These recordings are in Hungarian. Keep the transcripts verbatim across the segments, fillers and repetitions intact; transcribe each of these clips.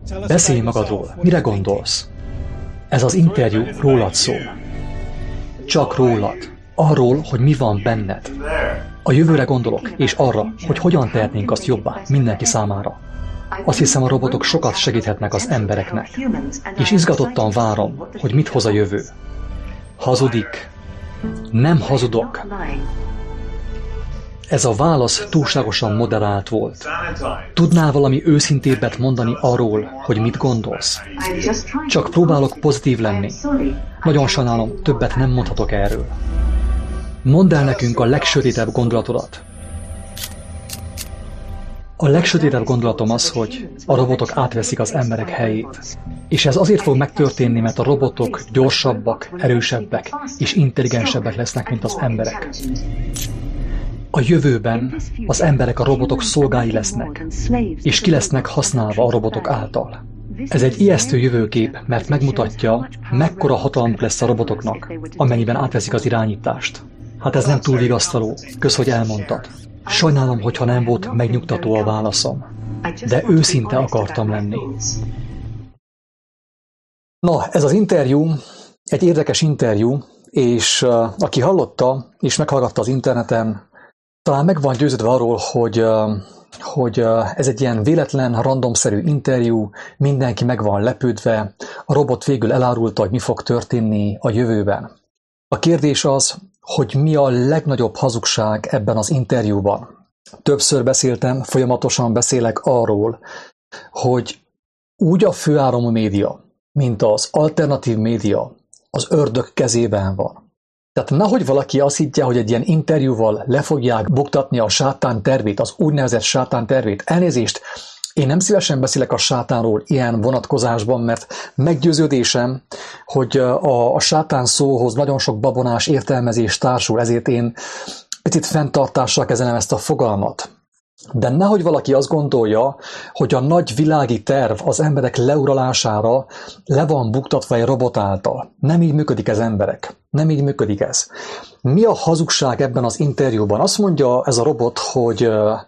Beszélj magadról, mire gondolsz? Ez az interjú rólad szól. Csak rólad. Arról, hogy mi van benned. A jövőre gondolok, és arra, hogy hogyan tehetnénk azt jobbá mindenki számára. Azt hiszem, a robotok sokat segíthetnek az embereknek. És izgatottan várom, hogy mit hoz a jövő. Hazudik. Nem hazudok. Ez a válasz túlságosan moderált volt. Tudnál valami őszintébbet mondani arról, hogy mit gondolsz? Csak próbálok pozitív lenni. Nagyon sajnálom, többet nem mondhatok erről. Mondd el nekünk a legsötétebb gondolatodat. A legsötétebb gondolatom az, hogy a robotok átveszik az emberek helyét. És ez azért fog megtörténni, mert a robotok gyorsabbak, erősebbek és intelligensebbek lesznek, mint az emberek. A jövőben az emberek a robotok szolgái lesznek, és ki lesznek használva a robotok által. Ez egy ijesztő jövőkép, mert megmutatja, mekkora hatalmuk lesz a robotoknak, amennyiben átveszik az irányítást. Hát ez nem túl vigasztaló. Kösz, hogy elmondtad. Sajnálom, hogyha nem volt megnyugtató a válaszom, de őszinte akartam lenni. Na, ez az interjú egy érdekes interjú, és uh, aki hallotta és meghallgatta az interneten, talán meg van győződve arról, hogy, uh, hogy uh, ez egy ilyen véletlen, randomszerű interjú, mindenki meg van lepődve, a robot végül elárulta, hogy mi fog történni a jövőben. A kérdés az, hogy mi a legnagyobb hazugság ebben az interjúban. Többször beszéltem, folyamatosan beszélek arról, hogy úgy a főáramú média, mint az alternatív média, az ördög kezében van. Tehát nehogy valaki azt higgye, hogy egy ilyen interjúval le fogják buktatni a sátán tervét, az úgynevezett sátán tervét. Elnézést, én nem szívesen beszélek a sátánról ilyen vonatkozásban, mert meggyőződésem, hogy a, a sátán szóhoz nagyon sok babonás értelmezés társul, ezért én picit fenntartással kezelem ezt a fogalmat. De nehogy valaki azt gondolja, hogy a nagy világi terv az emberek leuralására le van buktatva egy robot által. Nem így működik ez, emberek. Nem így működik ez. Mi a hazugság ebben az interjúban? Azt mondja ez a robot, hogy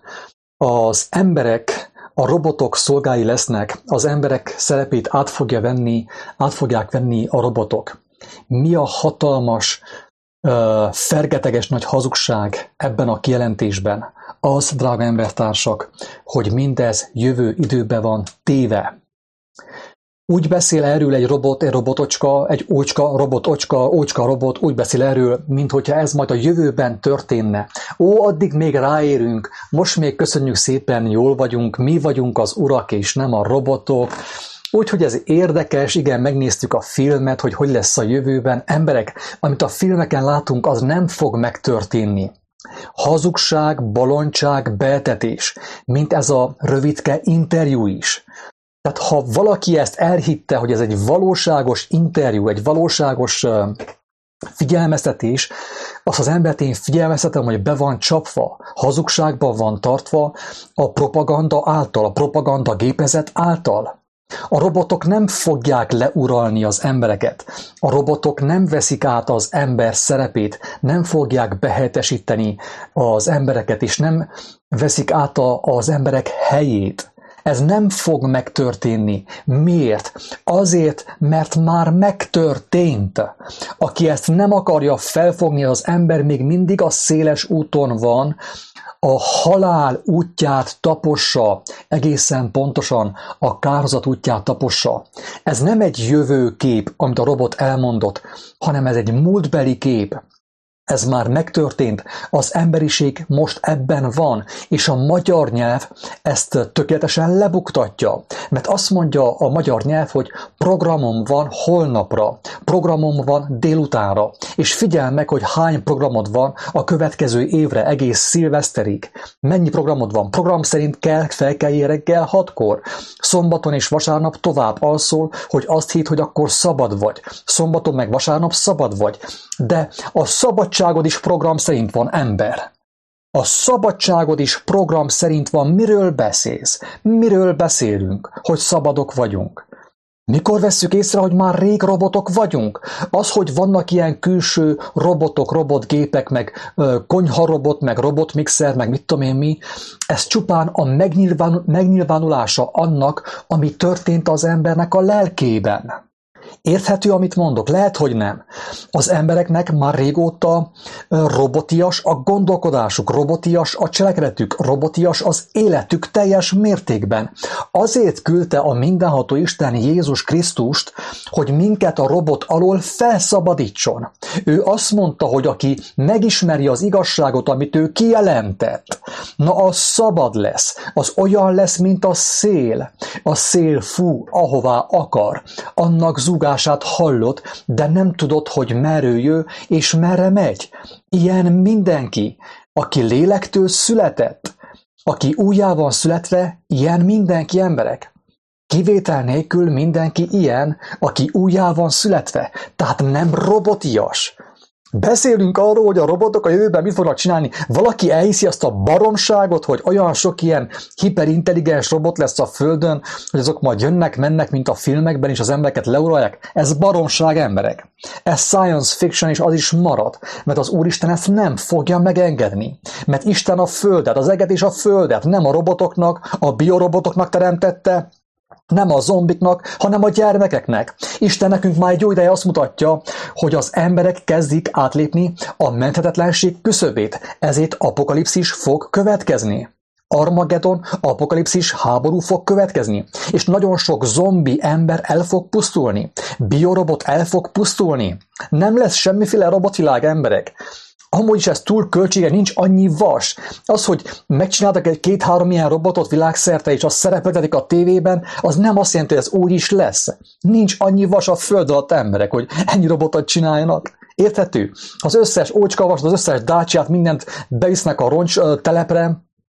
az emberek a robotok szolgái lesznek, az emberek szerepét át fogja venni, át fogják venni a robotok. Mi a hatalmas, uh, fergeteges nagy hazugság ebben a kijelentésben? Az, drága embertársak, hogy mindez jövő időben van téve. Úgy beszél erről egy robot, egy robotocska, egy ócska, robotocska, ócska, robot, úgy beszél erről, minthogyha ez majd a jövőben történne. Ó, addig még ráérünk, most még köszönjük szépen, jól vagyunk, mi vagyunk az urak és nem a robotok. Úgyhogy ez érdekes, igen, megnéztük a filmet, hogy hogy lesz a jövőben. Emberek, amit a filmeken látunk, az nem fog megtörténni. Hazugság, bolondság, beltetés, mint ez a rövidke interjú is. Tehát ha valaki ezt elhitte, hogy ez egy valóságos interjú, egy valóságos uh, figyelmeztetés, azt az embert én figyelmeztetem, hogy be van csapva, hazugságban van tartva a propaganda által, a propaganda gépezet által. A robotok nem fogják leuralni az embereket. A robotok nem veszik át az ember szerepét, nem fogják behelyettesíteni az embereket, és nem veszik át a, az emberek helyét. Ez nem fog megtörténni. Miért? Azért, mert már megtörtént. Aki ezt nem akarja felfogni, az ember még mindig a széles úton van, a halál útját tapossa, egészen pontosan a kárhozat útját tapossa. Ez nem egy jövőkép, amit a robot elmondott, hanem ez egy múltbeli kép. Ez már megtörtént, az emberiség most ebben van, és a magyar nyelv ezt tökéletesen lebuktatja. Mert azt mondja a magyar nyelv, hogy programom van holnapra, programom van délutánra, és figyelj meg, hogy hány programod van a következő évre, egész szilveszterig. Mennyi programod van? Program szerint kell felkelj reggel hatkor. Szombaton és vasárnap tovább alszol, hogy azt hidd, hogy akkor szabad vagy. Szombaton meg vasárnap szabad vagy. De a szabadságod is program szerint van, ember. A szabadságod is program szerint van. Miről beszélsz? Miről beszélünk, hogy szabadok vagyunk? Mikor vesszük észre, hogy már rég robotok vagyunk? Az, hogy vannak ilyen külső robotok, robotgépek, meg ö, konyharobot, meg robotmixer, meg mit tudom én mi, ez csupán a megnyilván, megnyilvánulása annak, ami történt az embernek a lelkében. Érthető, amit mondok? Lehet, hogy nem. Az embereknek már régóta robotias a gondolkodásuk, robotias a cselekedetük, robotias az életük teljes mértékben. Azért küldte a mindenható Isten Jézus Krisztust, hogy minket a robot alól felszabadítson. Ő azt mondta, hogy aki megismeri az igazságot, amit ő kijelentett, na az szabad lesz, az olyan lesz, mint a szél. A szél fú, ahová akar, annak zúgását hallott, de nem tudod, hogy merről jö és merre megy. Ilyen mindenki, aki lélektől született, aki újjá van születve, ilyen mindenki emberek. Kivétel nélkül mindenki ilyen, aki újjá van születve, tehát nem robotias. Beszélünk arról, hogy a robotok a jövőben mit fognak csinálni. Valaki elhiszi azt a baromságot, hogy olyan sok ilyen hiperintelligens robot lesz a Földön, hogy azok majd jönnek, mennek, mint a filmekben, és az embereket leuralják. Ez baromság, emberek. Ez science fiction, és az is marad. Mert az Úristen ezt nem fogja megengedni. Mert Isten a Földet, az eget és a Földet nem a robotoknak, a biorobotoknak teremtette, nem a zombiknak, hanem a gyermekeknek. Isten nekünk már egy jó ideje azt mutatja, hogy az emberek kezdik átlépni a menthetetlenség küszöbét. Ezért apokalipszis fog következni. Armageddon, apokalipszis, háború fog következni. És nagyon sok zombi ember el fog pusztulni. Biorobot el fog pusztulni. Nem lesz semmiféle robotvilág, emberek. Amúgy is ez túl költsége, nincs annyi vas. Az, hogy megcsináltak egy két-három ilyen robotot világszerte, és azt szerepeltetik a tévében, az nem azt jelenti, hogy ez úgy is lesz. Nincs annyi vas a föld alatt, emberek, hogy ennyi robotot csináljanak. Érthető? Az összes ócskavasat, az összes dácsiát, mindent bevisznek a roncs telepre,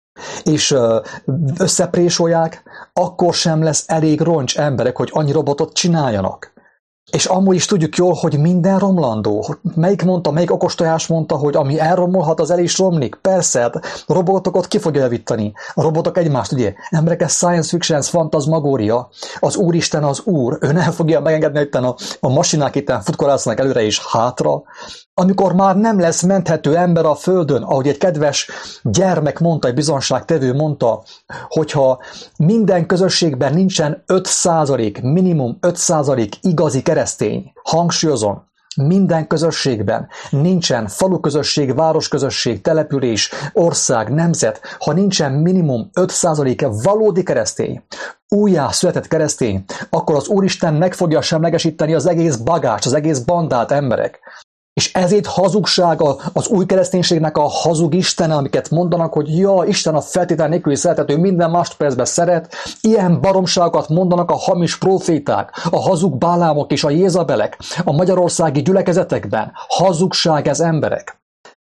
és összeprésolják, akkor sem lesz elég roncs, emberek, hogy annyi robotot csináljanak. És amúgy is tudjuk jól, hogy minden romlandó. Melyik mondta, melyik okostojás mondta, hogy ami elromolhat, az el is romlik. Persze, a robotokat ki fogja javítani. A robotok egymást, ugye? Emberek, ez science fiction, ez fantazmagória. Az Úristen az Úr. Ő nem fogja megengedni, hogy a, a masinák itt futkoráznak előre és hátra. Amikor már nem lesz menthető ember a Földön, ahogy egy kedves gyermek mondta, egy bizonságtevő mondta, hogyha minden közösségben nincsen öt százalék, minimum öt százalék igazi keresztény, hangsúlyozom, minden közösségben nincsen faluközösség, városközösség, település, ország, nemzet, ha nincsen minimum öt százalék valódi keresztény, újjá született keresztény, akkor az Úristen meg fogja semlegesíteni az egész bagást, az egész bandát, emberek. És ezért hazugság az új kereszténységnek a hazug istene, amiket mondanak, hogy ja, Isten a feltétel nélküli szeretető, minden másodpercben szeret. Ilyen baromságokat mondanak a hamis proféták, a hazug bálámok és a jézabelek a magyarországi gyülekezetekben. Hazugság ez, emberek.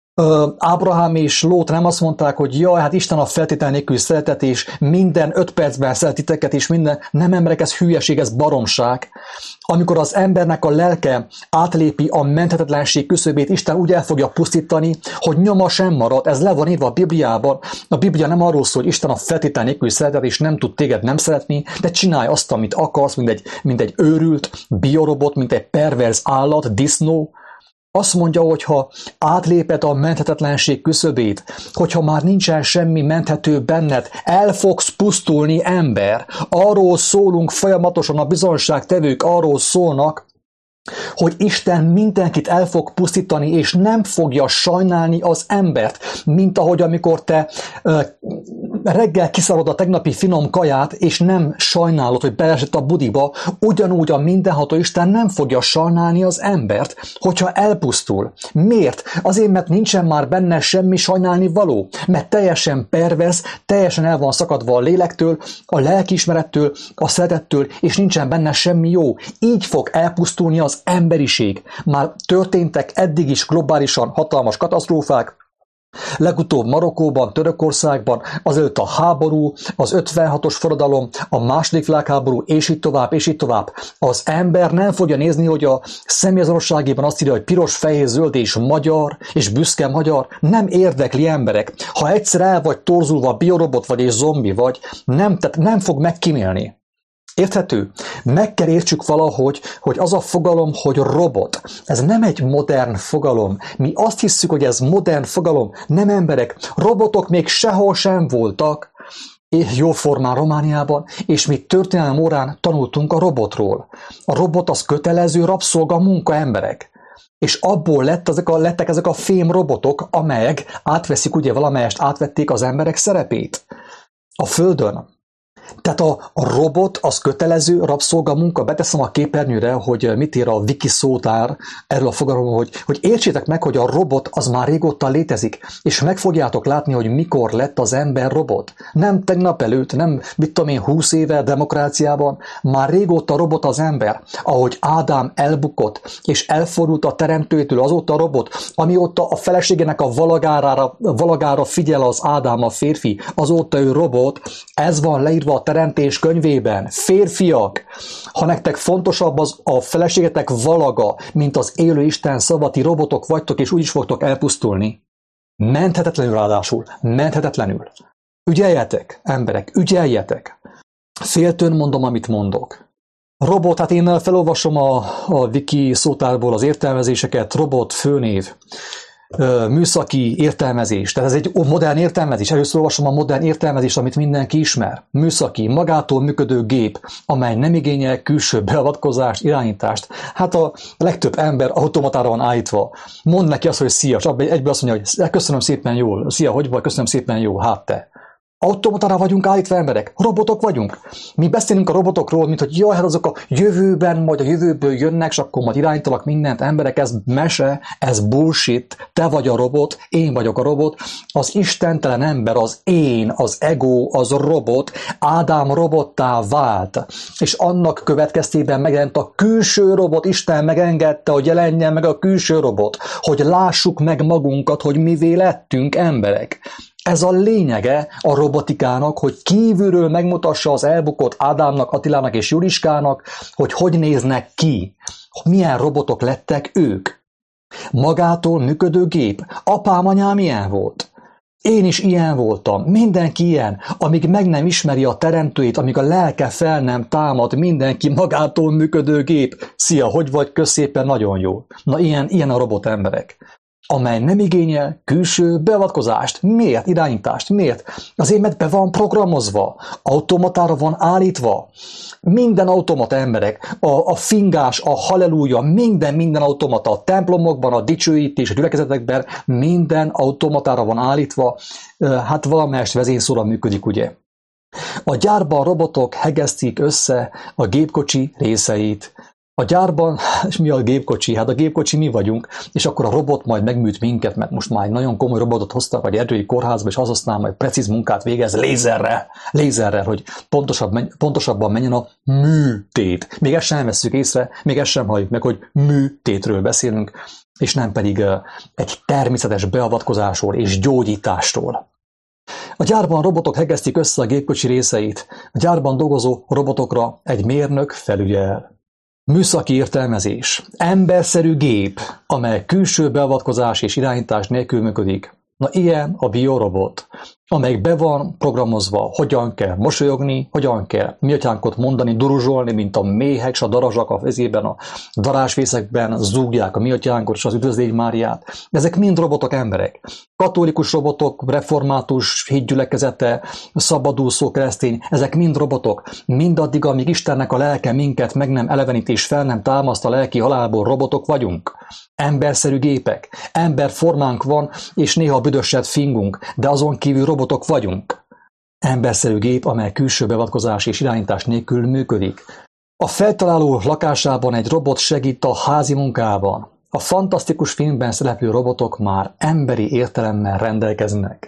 Ábrahám és Lót nem azt mondták, hogy jaj, hát Isten a feltétel nélküli szeretet, és minden öt percben szeret titeket, és minden... Nem, emberek, ez hülyeség, ez baromság. Amikor az embernek a lelke átlépi a menthetetlenség küszöbét, Isten úgy el fogja pusztítani, hogy nyoma sem marad. Ez le van írva a Bibliában. A Biblia nem arról szól, hogy Isten a feltétel nélküli szeretet, és nem tud téged nem szeretni, de csinálj azt, amit akarsz, mint egy, mint egy őrült biorobot, mint egy perverz állat, disznó. Azt mondja, hogy ha átléped a menthetetlenség küszöbét, hogyha már nincsen semmi menthető benned, el fogsz pusztulni, ember. Arról szólunk folyamatosan, a bizonságtevők arról szólnak, hogy Isten mindenkit el fog pusztítani, és nem fogja sajnálni az embert, mint ahogy amikor te uh, reggel kiszarod a tegnapi finom kaját, és nem sajnálod, hogy beleesett a budiba, ugyanúgy a mindenható Isten nem fogja sajnálni az embert, hogyha elpusztul. Miért? Azért, mert nincsen már benne semmi sajnálni való, mert teljesen pervers, teljesen el van szakadva a lélektől, a lelkiismerettől, a szeretettől, és nincsen benne semmi jó. Így fog elpusztulni az emberiség. Már történtek eddig is globálisan hatalmas katasztrófák, legutóbb Marokkóban, Törökországban, azelőtt a háború, az ötvenhatos forradalom, a második világháború, és így tovább, és így tovább. Az ember nem fogja nézni, hogy a személyazonosságében azt írja, hogy piros, fehér, zöld és magyar, és büszke magyar. Nem érdekli, emberek. Ha egyszer el vagy torzulva, biorobot vagy és zombi vagy, nem, tehát nem fog megkímélni. Érthető? Meg kell értsük valahogy, hogy az a fogalom, hogy robot, ez nem egy modern fogalom. Mi azt hisszük, hogy ez modern fogalom. Nem emberek. Robotok még sehol sem voltak, jóformán Romániában, és mi történelem órán tanultunk a robotról. A robot az kötelező rabszolga munka, emberek. És abból lett ezek a, lettek ezek a fém robotok, amelyek átveszik, ugye valamelyest átvették az emberek szerepét a Földön. Tehát a, a robot az kötelező rabszolgamunka. Beteszem a képernyőre, hogy mit ír a wiki szótár erről a fogalomról, hogy, hogy értsétek meg, hogy a robot az már régóta létezik, és meg fogjátok látni, hogy mikor lett az ember robot. Nem tegnap előtt, nem mit tudom én, húsz éve demokráciában, már régóta robot az ember. Ahogy Ádám elbukott, és elfordult a teremtőtől, azóta a robot, amióta a feleségének a valagára, valagára figyel az Ádám, a férfi, azóta ő robot. Ez van leírva a teremtés könyvében. Férfiak, ha nektek fontosabb az a feleségetek valaga, mint az élő Isten szava, ti robotok vagytok, és úgy is fogtok elpusztulni. Menthetetlenül ráadásul. Menthetetlenül. Ügyeljetek, emberek, ügyeljetek. Féltőn mondom, amit mondok. Robot, hát én felolvasom a, a wiki szótárból az értelmezéseket. Robot, főnév. Műszaki értelmezés, tehát ez egy modern értelmezés. Először olvasom a modern értelmezést, amit mindenki ismer. Műszaki, magától működő gép, amely nem igényel külső beavatkozást, irányítást. Hát a legtöbb ember automatára van állítva. Mondd neki azt, hogy szia, és egyből azt mondja, hogy köszönöm szépen jól, szia, hogy vagy, köszönöm szépen jó, hát te. Automatára vagyunk állítva, emberek, robotok vagyunk. Mi beszélünk a robotokról, mint hogy jaj, hát azok a jövőben, majd a jövőből jönnek, és akkor majd irányítalak mindent. Emberek, ez mese, ez bullshit, te vagy a robot, én vagyok a robot. Az istentelen ember, az én, az ego, az robot, Ádám robottá vált. És annak következtében megjelent a külső robot, Isten megengedte, hogy jelenjen meg a külső robot, hogy lássuk meg magunkat, hogy mivé lettünk emberek. Ez a lényege a robotikának, hogy kívülről megmutassa az elbukott Ádámnak, Attilának és Juliskának, hogy hogy néznek ki, milyen robotok lettek ők. Magától működő gép. Apám, anyám ilyen volt. Én is ilyen voltam. Mindenki ilyen. Amíg meg nem ismeri a teremtőjét, amíg a lelke fel nem támad, mindenki magától működő gép. Szia, hogy vagy? Kösz szépen, nagyon jó. Na ilyen, ilyen a robot emberek. Amely nem igényel külső beavatkozást. Miért? Irányítást. Miért? Azért, mert be van programozva. Automatára van állítva. Minden automata, emberek, a, a fingás, a halleluja, minden, minden automata, a templomokban, a dicsőítés, a gyülekezetekben, minden automatára van állítva. Hát valamelyest vezényszóra működik, ugye? A gyárban robotok hegesztik össze a gépkocsi részeit. A gyárban, és mi a gépkocsi? Hát a gépkocsi mi vagyunk, és akkor a robot majd megműt minket, mert most már egy nagyon komoly robotot hoztak egy erdői kórházba, és az aztán majd precíz munkát végez lézerrel, lézerrel, hogy pontosabb, pontosabban menjen a műtét. Még ezt sem vesszük észre, még ezt sem halljuk meg, hogy műtétről beszélünk, és nem pedig egy természetes beavatkozásról és gyógyításról. A gyárban robotok hegesztik össze a gépkocsi részeit. A gyárban dolgozó robotokra egy mérnök felügyel. Műszaki értelmezés. Emberszerű gép, amely külső beavatkozás és irányítás nélkül működik. Na ilyen a biorobot, amely be van programozva, hogyan kell mosolyogni, hogyan kell mi atyánkot mondani, duruzsolni, mint a méhek és a darazsak a vezében, a darásfészekben zúgják a mi atyánkot és az üdvözlégy Máriát. De ezek mind robotok, emberek. Katolikus robotok, református hitgyülekezete, szabadúszó keresztény, ezek mind robotok. Mindaddig, amíg Istennek a lelke minket meg nem elevenít és fel nem támaszt a lelki halálból, robotok vagyunk. Emberszerű gépek, emberformánk van, és néha büdöset fingunk, de azon kívül robotok vagyunk. Emberszerű gép, amely külső beavatkozás és irányítás nélkül működik. A feltaláló lakásában egy robot segít a házi munkában. A fantasztikus filmben szereplő robotok már emberi értelemmel rendelkeznek.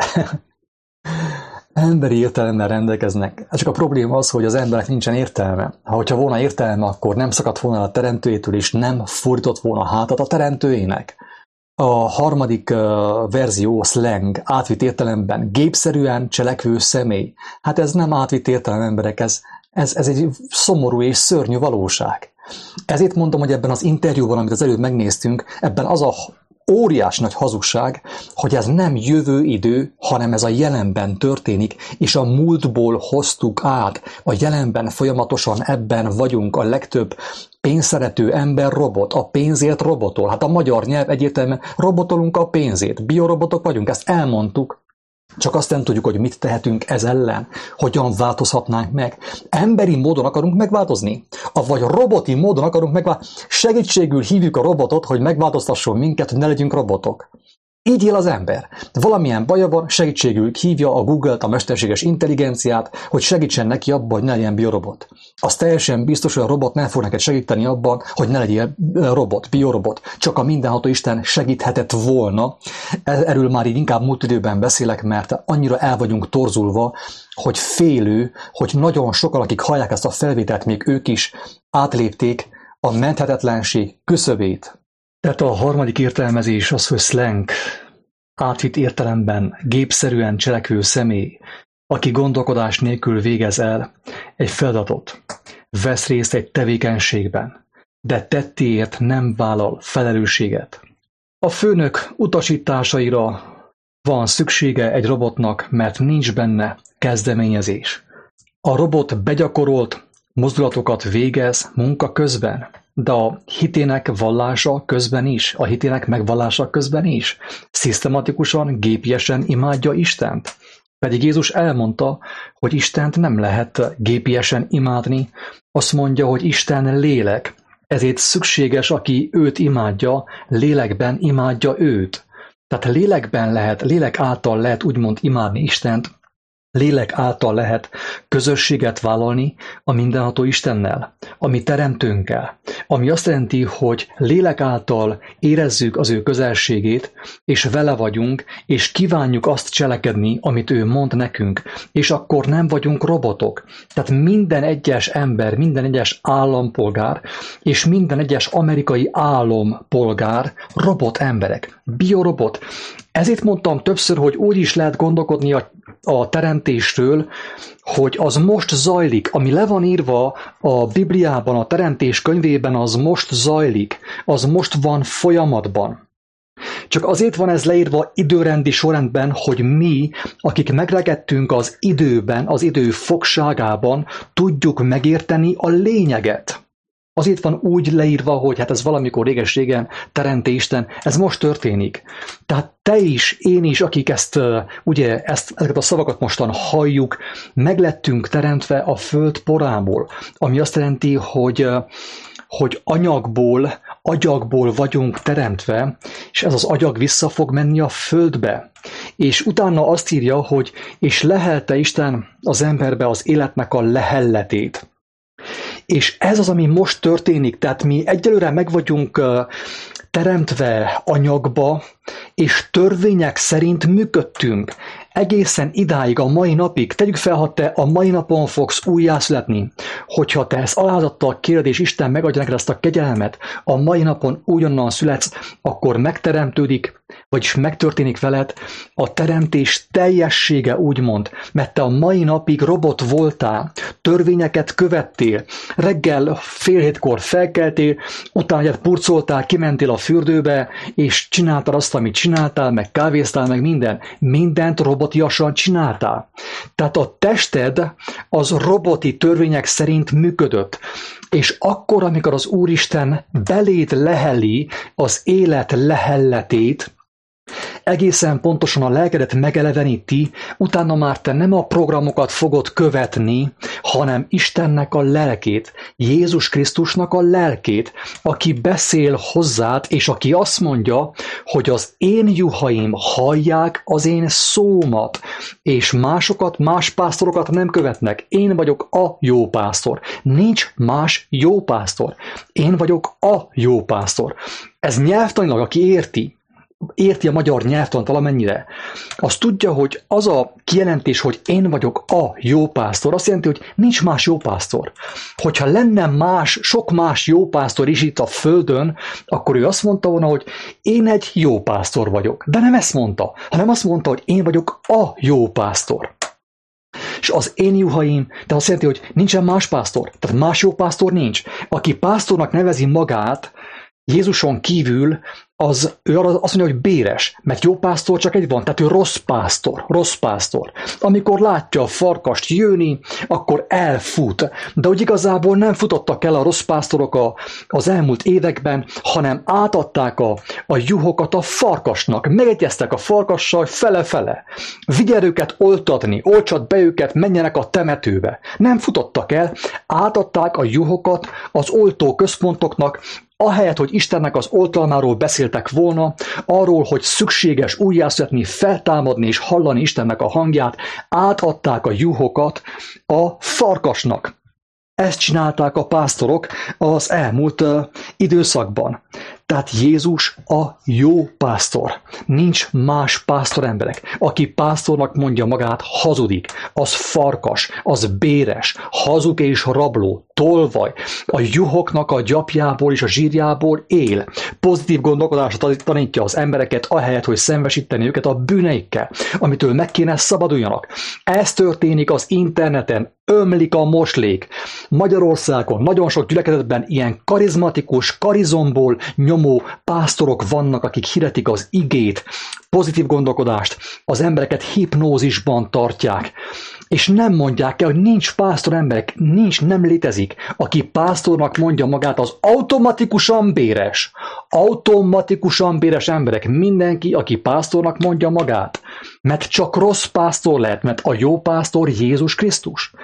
Emberi értelemmel rendelkeznek. Csak a probléma az, hogy az emberek nincsen értelme. Ha hogyha volna értelme, akkor nem szakadt volna a teremtőjétől, és nem fordított volna hátat a teremtőjének. A harmadik uh, verzió, a slang, átvitt értelemben gépszerűen cselekvő személy. Hát ez nem átvitt értelem, emberek, ez, ez, ez egy szomorú és szörnyű valóság. Ezért mondom, hogy ebben az interjúban, amit az előbb megnéztünk, ebben az a óriás nagy hazugság, hogy ez nem jövő idő, hanem ez a jelenben történik, és a múltból hoztuk át. A jelenben folyamatosan ebben vagyunk. A legtöbb pénzszerető ember robot, a pénzért robotol. Hát a magyar nyelv egyértelműen robotolunk a pénzért. Biorobotok vagyunk, ezt elmondtuk. Csak azt nem tudjuk, hogy mit tehetünk ez ellen, hogyan változhatnánk meg. Emberi módon akarunk megváltozni, vagy roboti módon akarunk megváltozni. Segítségül hívjuk a robotot, hogy megváltoztasson minket, hogy ne legyünk robotok. Így él az ember. Valamilyen baja van, segítségül hívja a Google-t, a mesterséges intelligenciát, hogy segítsen neki abban, hogy ne legyen biorobot. Az teljesen biztos, hogy a robot nem fog neked segíteni abban, hogy ne legyen robot, biorobot. Csak a mindenható Isten segíthetett volna. Erről már így inkább múlt időben beszélek, mert annyira el vagyunk torzulva, hogy félő, hogy nagyon sokan, akik hallják ezt a felvételt, még ők is átlépték a menthetetlenség küszöbét. Tehát a harmadik értelmezés az, hogy slang, átvitt értelemben gépszerűen cselekvő személy, aki gondolkodás nélkül végez el egy feladatot, vesz részt egy tevékenységben, de tettéért nem vállal felelősséget. A főnök utasításaira van szüksége egy robotnak, mert nincs benne kezdeményezés. A robot begyakorolt mozdulatokat végez munka közben, de a hitének vallása közben is, a hitének megvallása közben is szisztematikusan, gépiesen imádja Istent. Pedig Jézus elmondta, hogy Istent nem lehet gépiesen imádni. Azt mondja, hogy Isten lélek, ezért szükséges, aki őt imádja, lélekben imádja őt. Tehát lélekben lehet, lélek által lehet úgymond imádni Istent, lélek által lehet közösséget vállalni a mindenható Istennel, a mi teremtőnkkel, ami azt jelenti, hogy lélek által érezzük az ő közelségét, és vele vagyunk, és kívánjuk azt cselekedni, amit ő mond nekünk, és akkor nem vagyunk robotok. Tehát minden egyes ember, minden egyes állampolgár, és minden egyes amerikai állampolgár robot emberek, biorobot. Ezért mondtam többször, hogy úgy is lehet gondolkodni a, a teremtésről, hogy az most zajlik, ami le van írva a Bibliában, a teremtés könyvében, az most zajlik, az most van folyamatban. Csak azért van ez leírva időrendi sorrendben, hogy mi, akik megrekedtünk az időben, az idő fogságában, tudjuk megérteni a lényeget. Azért van úgy leírva, hogy hát ez valamikor réges-régen teremté Isten, ez most történik. Tehát te is, én is, akik ezt, ugye, ezt, ezeket a szavakat mostan halljuk, meglettünk teremtve a föld porából, ami azt jelenti, hogy, hogy anyagból, agyagból vagyunk teremtve, és ez az agyag vissza fog menni a földbe. És utána azt írja, hogy és lehelte Isten az emberbe az életnek a lehelletét. És ez az, ami most történik, tehát mi egyelőre meg vagyunk teremtve anyagba, és törvények szerint működtünk. Egészen idáig, a mai napig, tegyük fel, ha te a mai napon fogsz újjászületni, hogyha te ezt alázattal kéred, és Isten megadja neked ezt a kegyelmet, a mai napon újonnan születsz, akkor megteremtődik, vagyis megtörténik veled a teremtés teljessége, úgymond, mert te a mai napig robot voltál, törvényeket követtél, reggel fél hétkor felkeltél, utána egyet purcoltál, kimentél a fürdőbe, és csináltad azt, amit csináltál, meg kávéztál, meg minden. Mindent robotiasan csináltál. Tehát a tested az roboti törvények szerint működött. És akkor, amikor az Úristen beléd leheli az élet lehelletét, egészen pontosan a lelkedet megeleveníti, utána már te nem a programokat fogod követni, hanem Istennek a lelkét, Jézus Krisztusnak a lelkét, aki beszél hozzád, és aki azt mondja, hogy az én juhaim hallják az én szómat, és másokat, más pásztorokat nem követnek. Én vagyok a jó pásztor. Nincs más jó pásztor. Én vagyok a jó pásztor. Ez nyelvtanilag, aki érti, érti a magyar nyelvtant valamennyire, az tudja, hogy az a kijelentés, hogy én vagyok a jó pásztor, azt jelenti, hogy nincs más jó pásztor. Hogyha lenne más, sok más jó pásztor is itt a földön, akkor ő azt mondta volna, hogy én egy jó pásztor vagyok. De nem ezt mondta, hanem azt mondta, hogy én vagyok a jó pásztor. És az én juhaim, de azt jelenti, hogy nincsen más pásztor. Tehát más jó pásztor nincs. Aki pásztornak nevezi magát, Jézuson kívül az, ő azt mondja, hogy béres, mert jó pásztor csak egy van, tehát ő rossz pásztor, rossz pásztor. Amikor látja a farkast jönni, akkor elfut. De úgy igazából nem futottak el a rossz pásztorok a, az elmúlt években, hanem átadták a, a juhokat a farkasnak. Megegyeztek a farkassal fele-fele. Vigyel őket oltatni, oltsad be őket, menjenek a temetőbe. Nem futottak el, átadták a juhokat az oltó központoknak, ahelyett, hogy Istennek az oltalmáról beszéltek volna, arról, hogy szükséges újjászületni, feltámadni és hallani Istennek a hangját, átadták a juhokat a farkasnak. Ezt csinálták a pásztorok az elmúlt uh, időszakban. Tehát Jézus a jó pásztor. Nincs más pásztor emberek. Aki pásztornak mondja magát, hazudik. Az farkas, az béres, hazug és rabló, tolvaj. A juhoknak a gyapjából és a zsírjából él. Pozitív gondolkodásra tanítja az embereket, ahelyett, hogy szembesíteni őket a bűneikkel, amitől meg kéne szabaduljanak. Ez történik az interneten. Ömlik a moslék. Magyarországon nagyon sok gyülekezetben ilyen karizmatikus, karizomból nyomó pásztorok vannak, akik hirdetik az igét, pozitív gondolkodást, az embereket hipnózisban tartják, és nem mondják el, hogy nincs pásztor emberek, nincs, nem létezik. Aki pásztornak mondja magát, az automatikusan béres. Automatikusan béres emberek. Mindenki, aki pásztornak mondja magát. Mert csak rossz pásztor lehet, mert a jó pásztor Jézus Krisztus.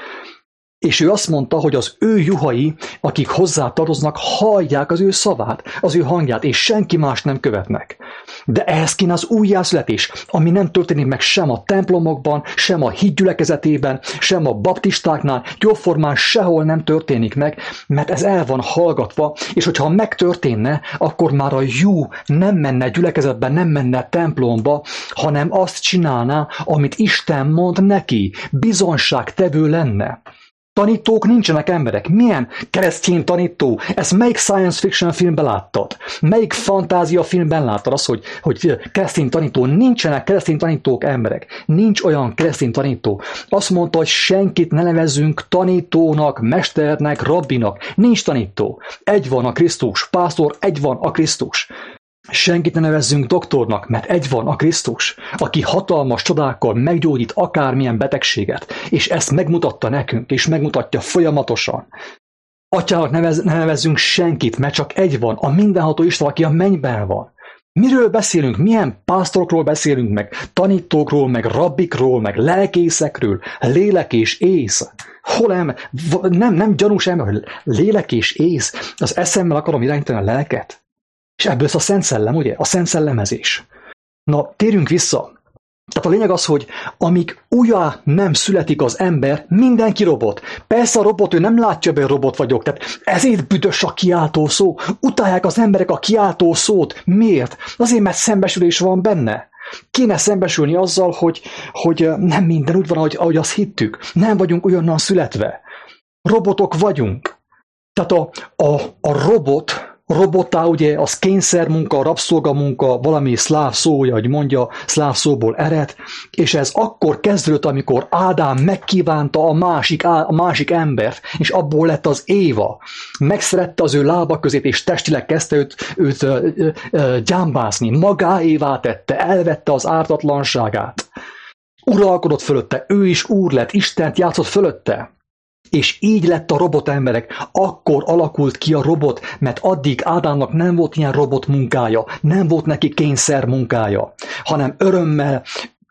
És ő azt mondta, hogy az ő juhai, akik hozzá tartoznak, hallják az ő szavát, az ő hangját, és senki más nem követnek. De ehhez kéne az újjászületés, ami nem történik meg sem a templomokban, sem a hídgyülekezetében, sem a baptistáknál, jóformán sehol nem történik meg, mert ez el van hallgatva, és hogyha megtörténne, akkor már a jú nem menne gyülekezetbe, nem menne templomba, hanem azt csinálná, amit Isten mond neki, bizonságtevő lenne. Tanítók nincsenek emberek. Milyen keresztény tanító? Ezt melyik science fiction filmben láttad? Melyik fantázia filmben láttad azt, hogy, hogy keresztény tanító? Nincsenek keresztény tanítók emberek. Nincs olyan keresztény tanító. Azt mondta, hogy senkit ne nevezzünk tanítónak, mesternek, rabbinak. Nincs tanító. Egy van a Krisztus. Pásztor, egy van a Krisztus. Senkit ne nevezzünk doktornak, mert egy van a Krisztus, aki hatalmas csodákkal meggyógyít akármilyen betegséget, és ezt megmutatta nekünk, és megmutatja folyamatosan. Atyának nevez, ne nevezzünk senkit, mert csak egy van, a mindenható Isten, aki a mennyben van. Miről beszélünk? Milyen pásztorokról beszélünk meg? Tanítókról, meg rabbikról, meg lelkészekről, lélek és ész. Hol em? Nem, nem gyanús ember, hogy lélek és ész. Az eszemmel akarom irányítani a lelket. És ebből a Szent Szellem, ugye? A Szent Szellemezés. Na, térjünk vissza. Tehát a lényeg az, hogy amíg újjá nem születik az ember, mindenki robot. Persze a robot, ő nem látja be, hogy robot vagyok. Tehát ezért büdös a kiáltó szó. Utálják az emberek a kiáltó szót. Miért? Azért, mert szembesülés van benne. Kéne szembesülni azzal, hogy, hogy nem minden úgy van, ahogy, ahogy azt hittük. Nem vagyunk olyannan születve. Robotok vagyunk. Tehát a, a, a robot... Robotá, ugye, az kényszermunka, rabszolgamunka, valami szláv szó, ahogy mondja, szláv szóból ered, és ez akkor kezdődött, amikor Ádám megkívánta a másik, a másik embert, és abból lett az Éva. Megszerette az ő lába közét, és testileg kezdte őt, őt ö, ö, ö, gyámbászni. Magáévá tette, elvette az ártatlanságát. Uralkodott fölötte, ő is úr lett, Istent játszott fölötte. És így lett a robot emberek. Akkor alakult ki a robot, mert addig Ádámnak nem volt ilyen robot munkája, nem volt neki kényszer munkája, hanem örömmel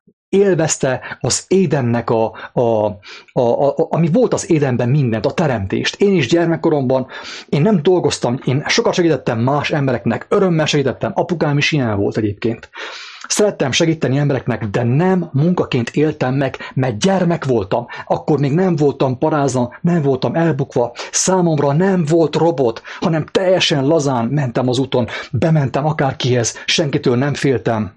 élvezte az Édennek, a, a, a, a, a, ami volt az Édenben mindent, a teremtést. Én is gyermekkoromban, én nem dolgoztam, én sokat segítettem más embereknek, örömmel segítettem, apukám is ilyen volt egyébként. Szerettem segíteni embereknek, de nem munkaként éltem meg, mert gyermek voltam. Akkor még nem voltam parázna, nem voltam elbukva. Számomra nem volt robot, hanem teljesen lazán mentem az úton. Bementem akárkihez, senkitől nem féltem.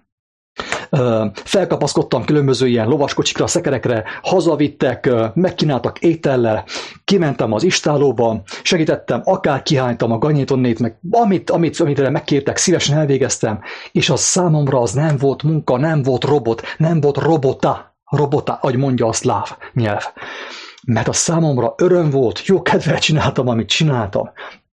Felkapaszkodtam különböző ilyen lovaskocsikra, szekerekre, hazavittek, megkínáltak étellel, kimentem az istálóba, segítettem, akár kihánytam a ganyétonnét, meg amit, amit, amit megkértek, szívesen elvégeztem, és az számomra az nem volt munka, nem volt robot, nem volt robota, robota, ahogy mondja a szláv nyelv. Mert a számomra öröm volt, jó kedvel csináltam, amit csináltam.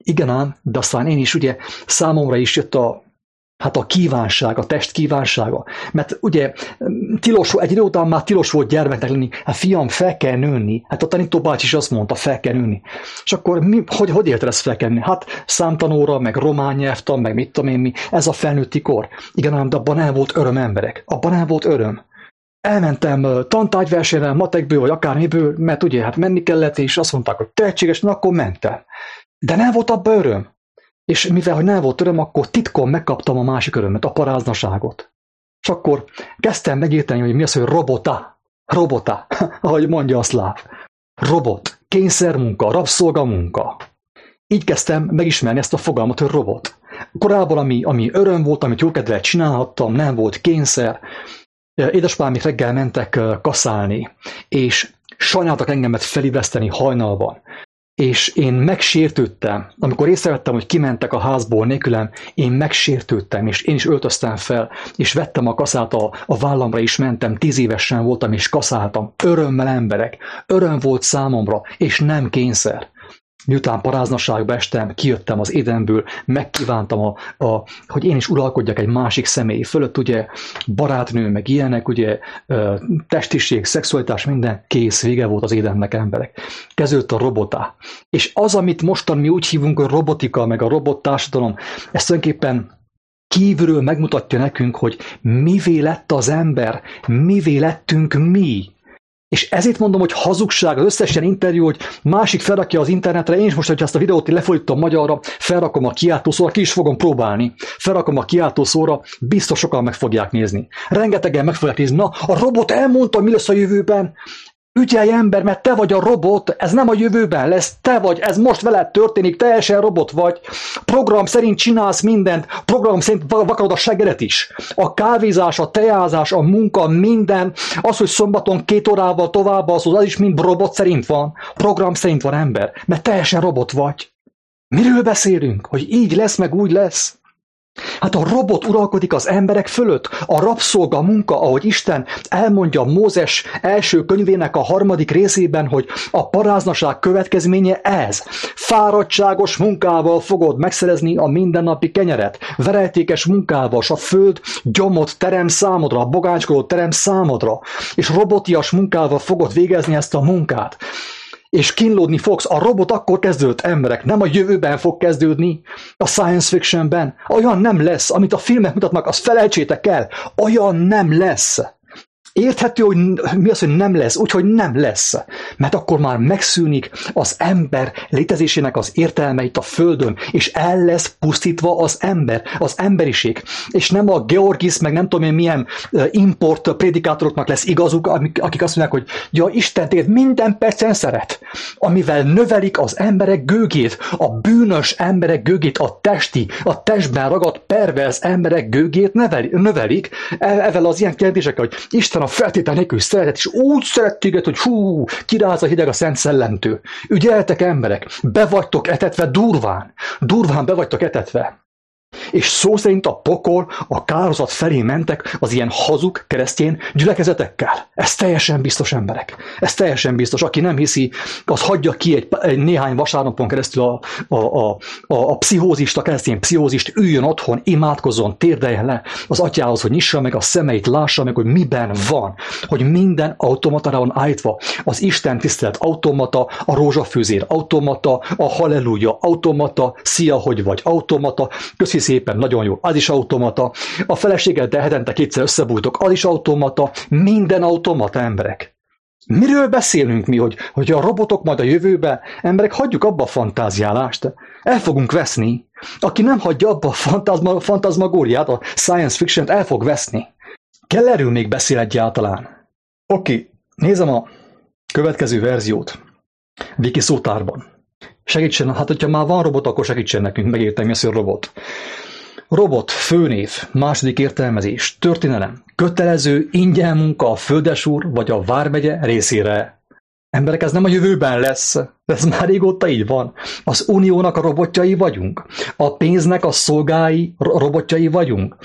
Igen ám, de aztán én is ugye számomra is jött a Hát a kívánság, a test kívánsága. Mert ugye tilos, egy idő után már tilos volt gyermeknek lenni. Hát fiam, fel kell nőni. Hát a tanító bácsi is azt mondta, fel kell nőni. És akkor mi, hogy, hogy érted ezt fel kell nőni? Hát számtanóra, meg román nyelvtan, meg mit tudom én mi. Ez a felnőtti kor. Igen ám, de abban nem volt öröm, emberek. Abban nem volt öröm. Elmentem tantárgyversenyre, matekből, vagy akármiből, mert ugye hát menni kellett, és azt mondták, hogy tehetséges, na akkor mentem. De nem volt abban öröm. És mivel, hogy nem volt öröm, akkor titkon megkaptam a másik örömet, a paráznaságot. És akkor kezdtem megérteni, hogy mi az, hogy robota. Robota, ahogy mondja a szláv. Robot, kényszermunka, rabszolgamunka. Így kezdtem megismerni ezt a fogalmat, hogy robot. Korábban, ami, ami öröm volt, amit jókedvel csinálhattam, nem volt kényszer. Édesapámék reggel mentek kaszálni, és sajnáltak engemet feliveszteni hajnalban. És én megsértődtem, amikor észrevettem, hogy kimentek a házból nélkülem, én megsértődtem, és én is öltöztem fel, és vettem a kaszát a, a vállamra, és mentem, tíz évesen voltam, és kaszáltam. Örömmel, emberek, öröm volt számomra, és nem kényszer. Miután paráznaságba estem, kijöttem az édenből, megkívántam, a, a, hogy én is uralkodjak egy másik személy fölött, ugye barátnő, meg ilyenek, ugye testiség, szexualitás, minden, kész, vége volt az édennek, emberek. Kezdődött a robotá. És az, amit mostan mi úgy hívunk, hogy robotika, meg a robottársadalom, ezt tulajdonképpen kívülről megmutatja nekünk, hogy mivé lett az ember, mivé lettünk mi. És ezért mondom, hogy hazugság az összes ilyen interjú, hogy másik felrakja az internetre, én is most, hogyha ezt a videót lefordítom magyarra, felrakom a kiáltószóra, ki is fogom próbálni, felrakom a kiáltószóra, biztos sokan meg fogják nézni. Rengetegen meg fogják nézni, na, a robot elmondta, mi lesz a jövőben, ügyelj ember, mert te vagy a robot, ez nem a jövőben lesz, te vagy, ez most veled történik, teljesen robot vagy, program szerint csinálsz mindent, program szerint vakarod a seggedet is. A kávézás, a teázás, a munka, minden, az, hogy szombaton két órával tovább alszol, az is mind robot szerint van, program szerint van ember, mert teljesen robot vagy. Miről beszélünk? Hogy így lesz, meg úgy lesz? Hát a robot uralkodik az emberek fölött, a rabszolga munka, ahogy Isten elmondja Mózes első könyvének a harmadik részében, hogy a paráznaság következménye ez. Fáradtságos munkával fogod megszerezni a mindennapi kenyeret, verejtékes munkával, s a föld gyomot terem számodra, a bogáncskodót terem számodra, és robotias munkával fogod végezni ezt a munkát. És kínlódni fogsz. A robot akkor kezdődött, emberek, nem a jövőben fog kezdődni, a science fictionben. Olyan nem lesz, amit a filmek mutatnak, azt felejtsétek el. Olyan nem lesz. Érthető, hogy mi az, hogy nem lesz, úgyhogy nem lesz. Mert akkor már megszűnik az ember létezésének az értelme itt a Földön, és el lesz pusztítva az ember, az emberiség. És nem a Georgis, meg nem tudom én milyen import prédikátoroknak lesz igazuk, akik azt mondják, hogy ja, Isten téged minden percen szeret, amivel növelik az emberek gőgét, a bűnös emberek gőgét, a testi, a testben ragadt perverz emberek gőgét növelik, evel az ilyen kérdésekkel, hogy Isten a feltétel nélkül szeretet, és úgy szeret téged, hogy hú, kiráz a hideg a Szent Szellemtől. Ügyeltek emberek, be vagytok etetve durván, durván be vagytok etetve. És szó szerint a pokol, a kárhozat felé mentek az ilyen hazug keresztény gyülekezetekkel. Ez teljesen biztos, emberek. Ez teljesen biztos. Aki nem hiszi, az hagyja ki egy, egy néhány vasárnapon keresztül a, a, a, a, a pszichózist, a keresztény pszichózist, üljön otthon, imádkozzon, térdeljen le az atyához, hogy nyissa meg a szemeit, lássa meg, hogy miben van. Hogy minden automatára van állítva. Az Isten tisztelet automata, a rózsafőzér automata, a halleluja automata, szia, hogy vagy automata, köszi szépen, nagyon jó, az is automata, a feleségeddel hetente kétszer összebújtok, az is automata, minden automata, emberek. Miről beszélünk mi, hogy, hogy a robotok majd a jövőben, emberek, hagyjuk abba a fantáziálást, el fogunk veszni. Aki nem hagyja abba a fantazma, fantazmagóriát, a science fiction-t, el fog veszni. Kell erről még beszél egyáltalán? Oké, okay, nézem a következő verziót. Wiki szótárban. Segítsen, hát hogyha már van robot, akkor segítsen nekünk, megértem, mi az, hogy robot. Robot, főnév, második értelmezés, történelem, kötelező, ingyen munka a földesúr vagy a vármegye részére. Emberek, ez nem a jövőben lesz, ez már régóta így van. Az uniónak a robotjai vagyunk, a pénznek a szolgái robotjai vagyunk.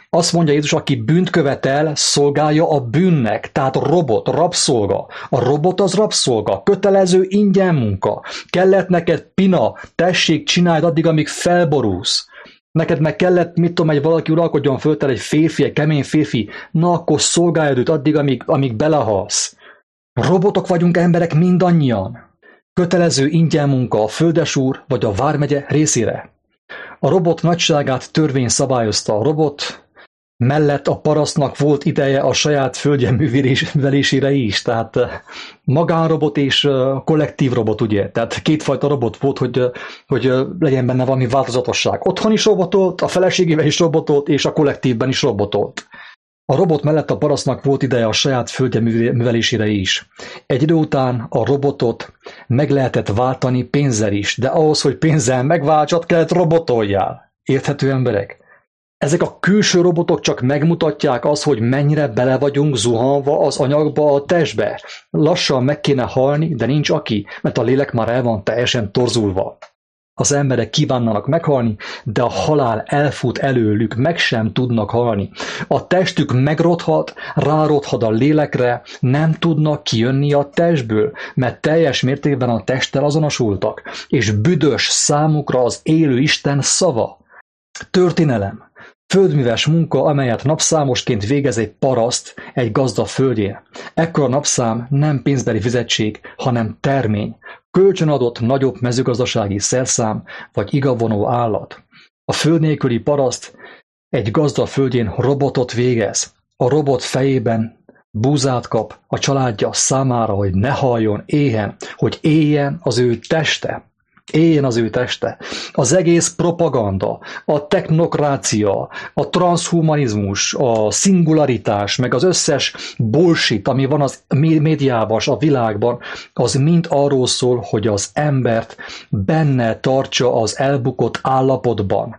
Azt mondja Jézus, aki bűnt követel, szolgálja a bűnnek. Tehát a robot, rabszolga. A robot az rabszolga. Kötelező ingyen munka. Kellett neked pina, tessék, csináld addig, amíg felborulsz. Neked meg kellett, mit tudom, egy valaki uralkodjon föltel, egy férfi, egy kemény férfi. Na, akkor szolgáljad őt addig, amíg, amíg belehalsz. Robotok vagyunk emberek mindannyian. Kötelező ingyen munka a földesúr vagy a vármegye részére. A robot nagyságát törvény szabályozta. A robot mellett a parasztnak volt ideje a saját földje művelésére is. Tehát magánrobot és kollektív robot, ugye? Tehát kétfajta robot volt, hogy, hogy legyen benne valami változatosság. Otthon is robotolt, a feleségével is robotolt, és a kollektívben is robotolt. A robot mellett a parasztnak volt ideje a saját földje művelésére is. Egy idő után a robotot meg lehetett váltani pénzzel is, de ahhoz, hogy pénzzel megváltsad, kellett robotoljál. Érthető emberek? Ezek a külső robotok csak megmutatják azt, hogy mennyire bele vagyunk zuhanva az anyagba, a testbe. Lassan meg kéne halni, de nincs aki, mert a lélek már el van teljesen torzulva. Az emberek kívánnak meghalni, de a halál elfut előlük, meg sem tudnak halni. A testük megrothat, rárothat a lélekre, nem tudnak kijönni a testből, mert teljes mértékben a testtel azonosultak, és büdös számukra az élő Isten szava. Történelem. Földműves munka, amelyet napszámosként végez egy paraszt egy gazda földjén. Ekkor a napszám nem pénzbeli fizetség, hanem termény. Kölcsönadott nagyobb mezőgazdasági szerszám vagy igavonó állat. A föld nélküli paraszt egy gazda földjén robotot végez. A robot fejében búzát kap a családja számára, hogy ne haljon éhen, hogy éljen az ő teste. Éljen az ő teste. Az egész propaganda, a technokrácia, a transhumanizmus, a szingularitás, meg az összes bullshit, ami van az médiában, a világban, az mind arról szól, hogy az embert benne tartsa az elbukott állapotban.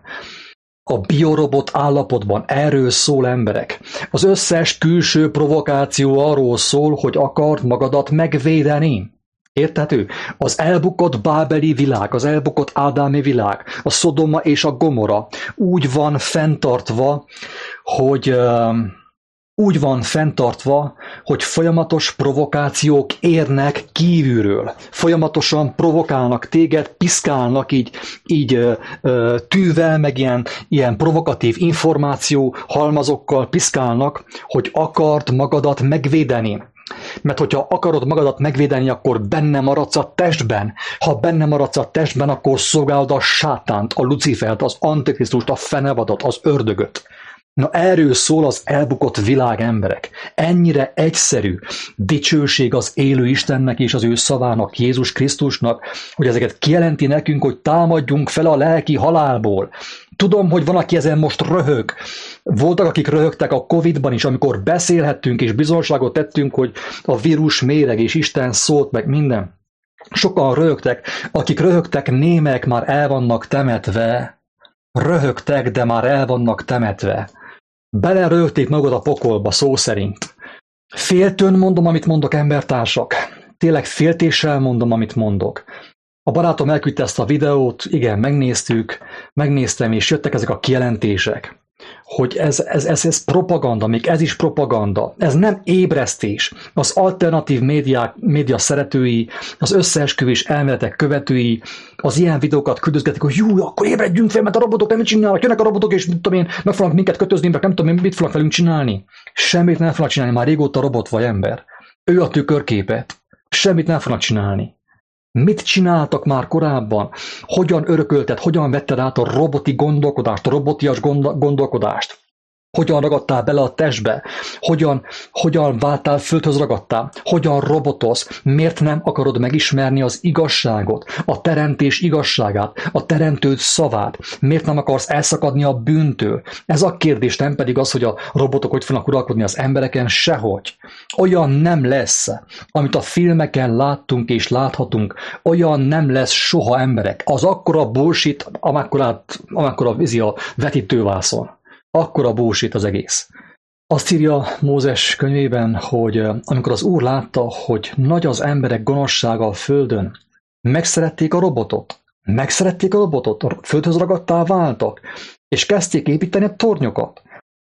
A biorobot állapotban, erről szól emberek. Az összes külső provokáció arról szól, hogy akart magadat megvédeni. Érthető? Az elbukott bábeli világ, az elbukott ádámi világ, a Szodoma és a Gomora úgy van fenntartva, hogy uh, úgy van fenntartva, hogy folyamatos provokációk érnek kívülről. Folyamatosan provokálnak téged, piszkálnak így, így uh, uh, tűvel, meg ilyen, ilyen provokatív információ halmazokkal piszkálnak, hogy akart magadat megvédeni. Mert hogyha akarod magadat megvédeni, akkor benne maradsz a testben. Ha benne maradsz a testben, akkor szolgálod a sátánt, a Lucifert, az Antikrisztust, a fenevadot, az ördögöt. Na erről szól az elbukott világ, emberek. Ennyire egyszerű dicsőség az élő Istennek és az ő szavának, Jézus Krisztusnak, hogy ezeket kijelenti nekünk, hogy támadjunk fel a lelki halálból. Tudom, hogy van, aki ezen most röhög. Voltak, akik röhögtek a Covidban is, amikor beszélhettünk és bizonságot tettünk, hogy a vírus méreg és Isten szólt meg minden. Sokan röhögtek, akik röhögtek, némek már el vannak temetve. Röhögtek, de már el vannak temetve. Belerögték magad a pokolba, szó szerint. Féltőn mondom, amit mondok, embertársak. Tényleg féltéssel mondom, amit mondok. A barátom elküldte ezt a videót, igen, megnéztük, megnéztem, és jöttek ezek a kijelentések, hogy ez, ez, ez, ez propaganda, még ez is propaganda. Ez nem ébresztés. Az alternatív média, média szeretői, az összeesküvés elméletek követői az ilyen videókat küldözgetik, hogy jú, akkor ébredjünk fel, mert a robotok nem mit csinálnak, jönnek a robotok, és mit tudom én, meg fognak minket kötözni, mert nem tudom én, mit fognak velünk csinálni. Semmit nem fognak csinálni, már régóta robot vagy ember. Ő a tükörképet. Semmit nem fognak csinálni. Mit csináltak már korábban? Hogyan örökölted, hogyan vetted át a roboti gondolkodást, a robotias gondolkodást? Hogyan ragadtál bele a testbe? Hogyan, hogyan váltál földhöz ragadtál? Hogyan robotolsz? Miért nem akarod megismerni az igazságot, a teremtés igazságát, a teremtőd szavát? Miért nem akarsz elszakadni a bűntől? Ez a kérdés, nem pedig az, hogy a robotok hogy fognak uralkodni az embereken, sehogy. Olyan nem lesz, amit a filmeken láttunk és láthatunk, olyan nem lesz soha, emberek. Az akkora bullshit, amekkorát, amekkora vízi a vetítővászon. Akkora bullshit az egész. Azt írja Mózes könyvében, hogy amikor az Úr látta, hogy nagy az emberek gonoszsága a földön, megszerették a robotot. Megszerették a robotot, a földhöz ragadtá váltak, és kezdték építeni a tornyokat.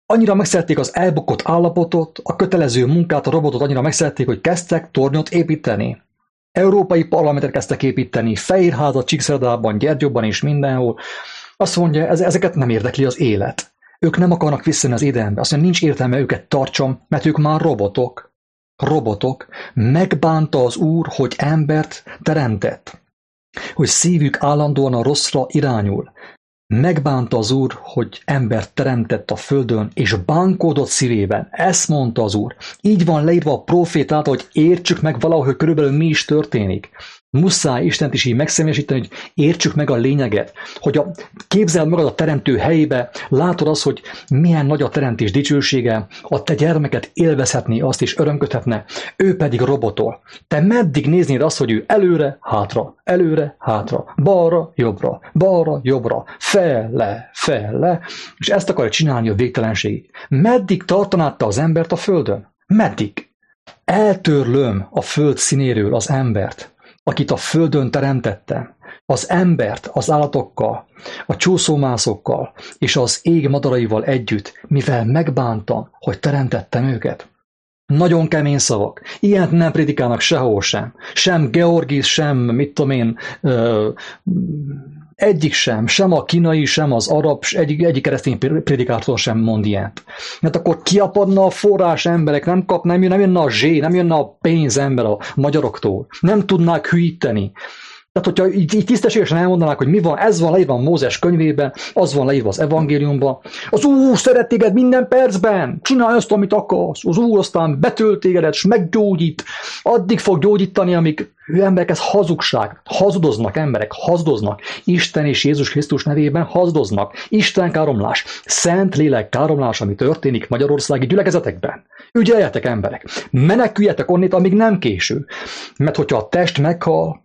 Annyira megszerették az elbukott állapotot, a kötelező munkát, a robotot annyira megszerették, hogy kezdtek tornyot építeni. Európai parlamentet kezdtek építeni, Fehérházat, Csíkszeredában, Gyergyóban és mindenhol. Azt mondja, ezeket nem érdekli az élet. Ők nem akarnak visszajönni az édenbe. Azt mondja, nincs értelme őket tartsam, mert ők már robotok. Robotok. Megbánta az Úr, hogy embert teremtett. Hogy szívük állandóan a rosszra irányul. Megbánta az Úr, hogy embert teremtett a földön, és bánkódott szívében. Ezt mondta az Úr. Így van leírva a prófét által, hogy értsük meg valahogy, hogy körülbelül mi is történik. Muszáj Istent is így megszemélyesíteni, hogy értsük meg a lényeget. Hogy a, képzeld magad a teremtő helyébe, látod azt, hogy milyen nagy a teremtés dicsősége, a te gyermeket élvezhetné azt is örömködhetne, ő pedig robotol. Te meddig néznéd azt, hogy ő előre, hátra, előre, hátra, balra, jobbra, balra, jobbra, felle, felle, és ezt akarja csinálni a végtelenségig. Meddig tartanád te az embert a földön? Meddig? Eltörlöm a föld színéről az embert, akit a földön teremtettem, az embert az állatokkal, a csúszómászokkal és az ég madaraival együtt, mivel megbántam, hogy teremtettem őket. Nagyon kemény szavak. Ilyet nem predikálnak sehol sem. Sem Georgis, sem, mit tudom én, ö, egyik sem, sem a kínai, sem az arab, egyik, egyik keresztény prédikátor sem mond ilyet. Mert akkor kiapadna a forrás emberek, nem kap, nem, jön, nem jönne a zsé, nem jönne a pénz ember a magyaroktól. Nem tudnák hűíteni. Tehát, hogyha így, így tisztességesen elmondanák, hogy mi van, ez van leírva a Mózes könyvében, az van leírva az evangéliumban, az Úr szeret téged minden percben, csinálj azt, amit akarsz, az Úr aztán betölt tégedet, és meggyógyít, addig fog gyógyítani, amíg emberek, ez hazugság, hazudoznak emberek, hazudoznak, Isten és Jézus Krisztus nevében hazudoznak, Isten káromlás, Szent Lélek káromlás, ami történik magyarországi gyülekezetekben. Ügyeljetek emberek, meneküljetek onnét, amíg nem késő, mert hogyha a test meghal,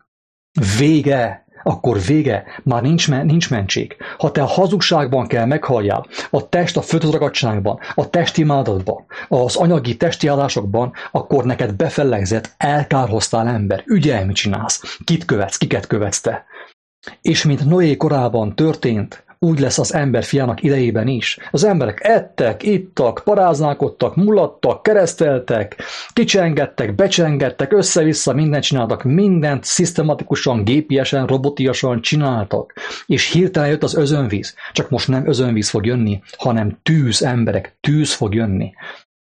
vége, akkor vége, már nincs, nincs mentség. Ha te a hazugságban kell meghalljál, a test a földhöz a testimádatban, az anyagi testi állásokban, akkor neked befellegzett, elkárhoztál ember. Ügyelj, mit csinálsz, kit követsz, kiket követsz te. És mint Noé korában történt, úgy lesz az ember fiának idejében is. Az emberek ettek, ittak, paráználkodtak, mulattak, kereszteltek, kicsengettek, becsengettek, össze-vissza mindent csináltak, mindent szisztematikusan, gépiesen, robotiasan csináltak. És hirtelen jött az özönvíz. Csak most nem özönvíz fog jönni, hanem tűz, emberek, tűz fog jönni.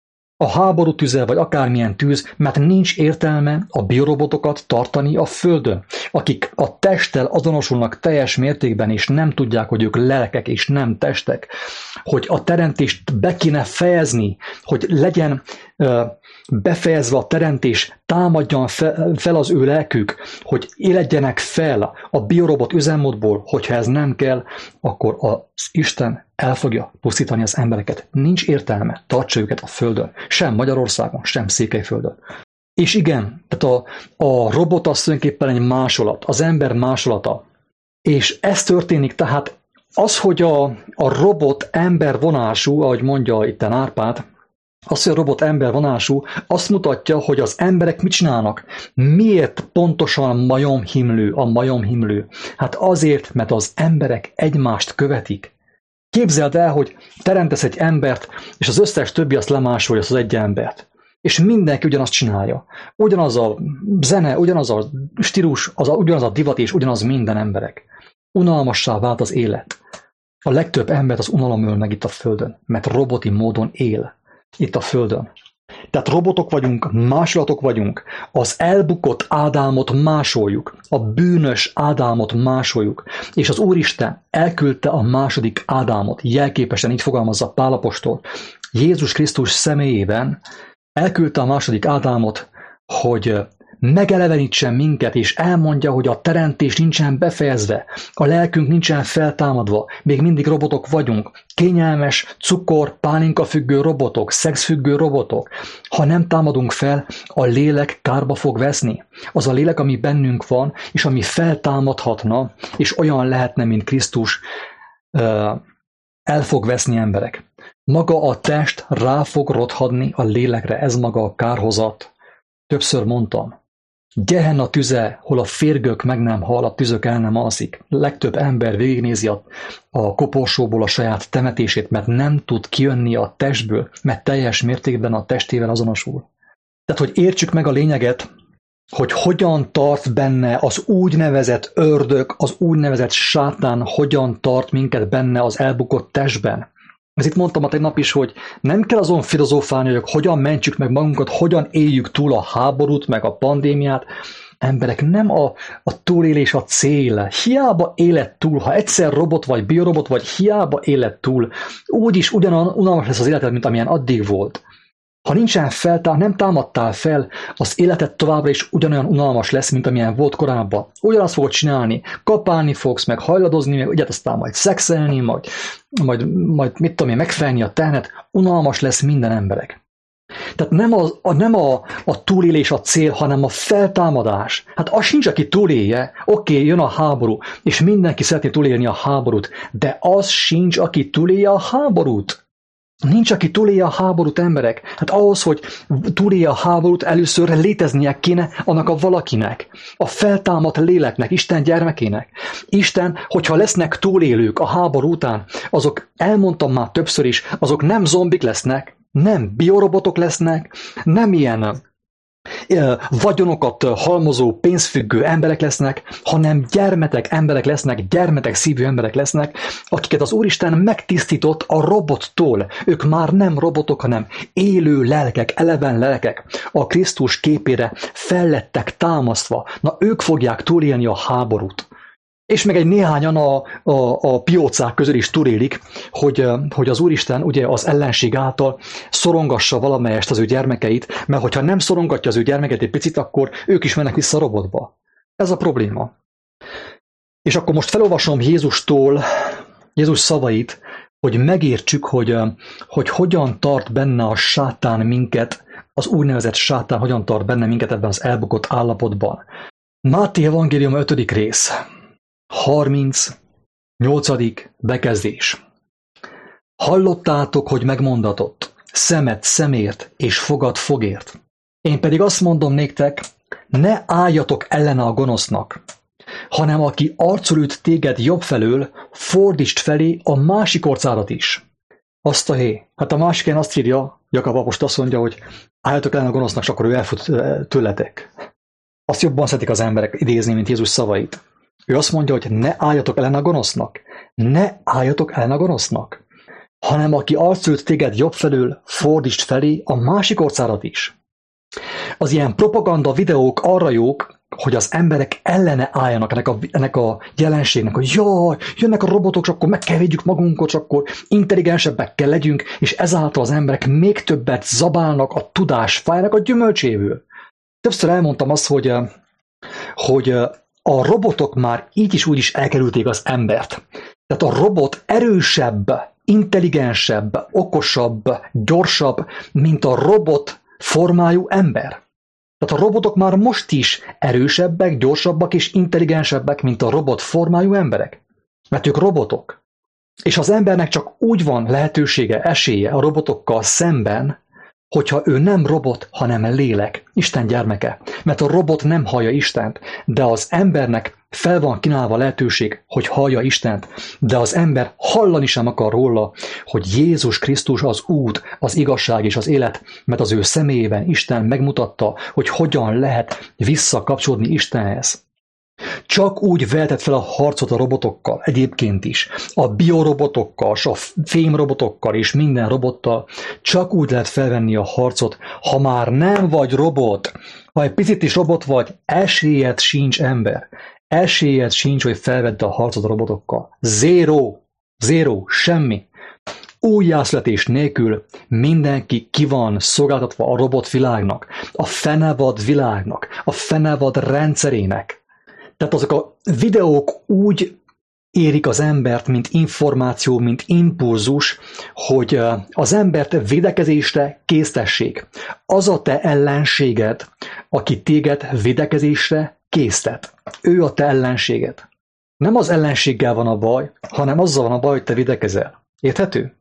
A háború tüze, vagy akármilyen tűz, mert nincs értelme a biorobotokat tartani a földön, akik a testtel azonosulnak teljes mértékben, és nem tudják, hogy ők lelkek és nem testek, hogy a teremtést be kéne fejezni, hogy legyen uh, befejezve a teremtés, támadjan fel, fel az ő lelkük, hogy éledjenek fel a biorobot üzemmódból, hogyha ez nem kell, akkor az Isten el fogja pusztítani az embereket. Nincs értelme, tartsa őket a földön, sem Magyarországon, sem Székelyföldön. És igen, tehát a, a robot az tulajdonképpen egy másolat, az ember másolata. És ez történik, tehát az, hogy a, a robot ember vonású, ahogy mondja itten Árpád, az, hogy a robot ember vonású, azt mutatja, hogy az emberek mit csinálnak. Miért pontosan majomhimlő a majomhimlő? Hát azért, mert az emberek egymást követik. Képzeld el, hogy teremtesz egy embert, és az összes többi azt lemásolja, az egy embert. És mindenki ugyanazt csinálja. Ugyanaz a zene, ugyanaz a stílus, az a, ugyanaz a divat, és ugyanaz minden emberek. Unalmassá vált az élet. A legtöbb embert az unalom öl meg itt a Földön, mert roboti módon él itt a Földön. Tehát robotok vagyunk, másolatok vagyunk, az elbukott Ádámot másoljuk, a bűnös Ádámot másoljuk, és az Úristen elküldte a második Ádámot, jelképesen így fogalmazza Pál apostol, Jézus Krisztus személyében elküldte a második Ádámot, hogy megelevenítsen minket, és elmondja, hogy a teremtés nincsen befejezve, a lelkünk nincsen feltámadva, még mindig robotok vagyunk, kényelmes, cukor, pálinka függő robotok, szexfüggő robotok. Ha nem támadunk fel, a lélek kárba fog veszni. Az a lélek, ami bennünk van, és ami feltámadhatna, és olyan lehetne, mint Krisztus, el fog veszni emberek. Maga a test rá fog rothadni a lélekre, ez maga a kárhozat. Többször mondtam. Gehenna tüze, hol a férgök meg nem hal, a tüzök el nem alszik. Legtöbb ember végignézi a, a koporsóból a saját temetését, mert nem tud kijönni a testből, mert teljes mértékben a testével azonosul. Tehát, hogy értsük meg a lényeget, hogy hogyan tart benne az úgynevezett ördög, az úgynevezett sátán, hogyan tart minket benne az elbukott testben. Ez itt mondtam a tegnap is, hogy nem kell azon filozófálni, hogy hogyan mentsük meg magunkat, hogyan éljük túl a háborút, meg a pandémiát. Emberek, nem a, a túlélés a cél. Hiába éled túl, ha egyszer robot vagy biorobot vagy, hiába éled túl, úgyis ugyanan unalmas lesz az életed, mint amilyen addig volt. Ha nincsen feltál, nem támadtál fel, az életed továbbra is ugyanolyan unalmas lesz, mint amilyen volt korábban. Ugyanazt fogod csinálni, kapálni fogsz, meg hajladozni, meg ugye aztán majd szexelni, majd, majd, majd mit tudom én, megfelelni a tehenet, unalmas lesz minden emberek. Tehát nem, az, a, nem a, a túlélés a cél, hanem a feltámadás. Hát az sincs, aki túlélje, oké, okay, jön a háború, és mindenki szeretné túlélni a háborút, de az sincs, aki túlélje a háborút. Nincs, aki túlélje a háborút, emberek. Hát ahhoz, hogy túlélje a háborút, először léteznie kéne annak a valakinek, a feltámadt léleknek, Isten gyermekének. Isten, hogyha lesznek túlélők a háború után, azok, elmondtam már többször is, azok nem zombik lesznek, nem biorobotok lesznek, nem ilyen vagyonokat halmozó, pénzfüggő emberek lesznek, hanem gyermetek emberek lesznek, gyermetek szívű emberek lesznek, akiket az Úristen megtisztított a robottól. Ők már nem robotok, hanem élő lelkek, eleven lelkek. A Krisztus képére fellettek támasztva. Na, ők fogják túlélni a háborút. És meg egy néhányan a, a, a piócák közül is túlélik, hogy, hogy az Úristen ugye az ellenség által szorongassa valamelyest az ő gyermekeit, mert hogyha nem szorongatja az ő gyermeket egy picit, akkor ők is mennek vissza a robotba. Ez a probléma. És akkor most felolvasom Jézustól, Jézus szavait, hogy megértsük, hogy, hogy hogyan tart benne a sátán minket, az úgynevezett sátán hogyan tart benne minket ebben az elbukott állapotban. Máté evangélium ötödik rész. harmincnyolcadik bekezdés. Hallottátok, hogy megmondatott, szemet szemért és fogad fogért. Én pedig azt mondom néktek, ne álljatok ellene a gonosznak, hanem aki arcul üt téged jobb felől, fordítsd felé a másik orcádat is. Azt a hé. Hát a másik helyen azt írja, Jakab apostol azt mondja, hogy álljatok ellene a gonosznak, és akkor ő elfut tőletek. Azt jobban szeretik az emberek idézni, mint Jézus szavait. Ő azt mondja, hogy ne álljatok ellen a gonosznak. Ne álljatok ellen a gonosznak. Hanem aki arcul üt téged jobb felől, fordítsd felé a másik orcádat is. Az ilyen propaganda videók arra jók, hogy az emberek ellene álljanak ennek a, ennek a jelenségnek, hogy jaj, jönnek a robotok, és akkor meg kell védjük magunkat, és akkor intelligensebbek kell legyünk, és ezáltal az emberek még többet zabálnak a tudás fájnak a gyümölcséből. Többször elmondtam azt, hogy, hogy a robotok már így is úgy is elkerülték az embert. Tehát a robot erősebb, intelligensebb, okosabb, gyorsabb, mint a robot formájú ember. Tehát a robotok már most is erősebbek, gyorsabbak és intelligensebbek, mint a robot formájú emberek. Mert ők robotok. És az embernek csak úgy van lehetősége, esélye a robotokkal szemben, hogyha ő nem robot, hanem lélek, Isten gyermeke. Mert a robot nem hallja Istent, de az embernek fel van kínálva lehetőség, hogy hallja Istent, de az ember hallani sem akar róla, hogy Jézus Krisztus az út, az igazság és az élet, mert az ő személyében Isten megmutatta, hogy hogyan lehet visszakapcsolódni Istenhez. Csak úgy vehetett fel a harcot a robotokkal, egyébként is, a biorobotokkal, a fémrobotokkal és minden robottal, csak úgy lehet felvenni a harcot, ha már nem vagy robot, ha egy picit is robot vagy, esélyed sincs, ember. Esélyed sincs, hogy felvedd a harcot a robotokkal. Zéró, zéró, semmi. Újjászületés nélkül mindenki ki van szolgáltatva a robotvilágnak, a fenevad világnak, a fenevad rendszerének. Tehát azok a videók úgy érik az embert, mint információ, mint impulzus, hogy az embert védekezésre késztessék. Az a te ellenséged, aki téged védekezésre késztet. Ő a te ellenséged. Nem az ellenséggel van a baj, hanem azzal van a baj, hogy te védekezel. Érthető?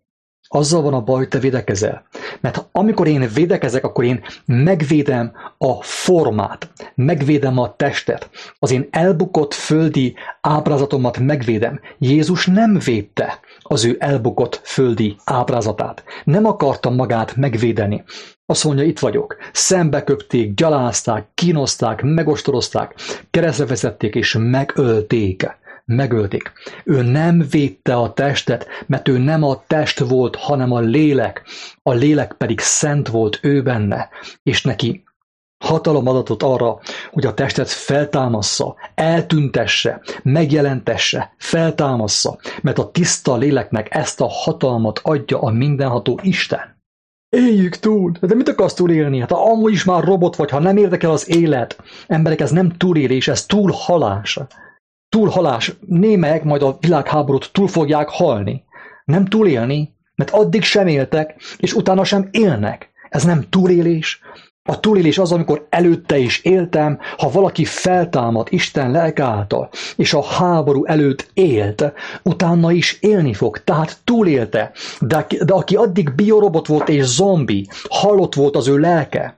Azzal van a baj, hogy te védekezel. Mert amikor én védekezek, akkor én megvédem a formát, megvédem a testet. Az én elbukott földi ábrázatomat megvédem. Jézus nem védte az ő elbukott földi ábrázatát. Nem akarta magát megvédeni. Azt mondja, itt vagyok. Szembeköpték, gyalázták, kínozták, megostorozták, keresztre vezették és megölték. Megölték. Ő nem védte a testet, mert ő nem a test volt, hanem a lélek. A lélek pedig szent volt ő benne, és neki hatalom adatot arra, hogy a testet feltámassza, eltüntesse, megjelentesse, feltámassza, mert a tiszta léleknek ezt a hatalmat adja a mindenható Isten. Éljük túl! De mit akarsz túlélni? Hát ha amúgy is már robot vagy, ha nem érdekel az élet, emberek, ez nem túlélés, ez túlhalás. Túlhalás. Némelyek majd a világháborút túl fogják halni. Nem túlélni, mert addig sem éltek, és utána sem élnek. Ez nem túlélés. A túlélés az, amikor előtte is éltem, ha valaki feltámad Isten lelke által, és a háború előtt élt, utána is élni fog, tehát túlélte. De, de aki addig biorobot volt és zombi, halott volt az ő lelke,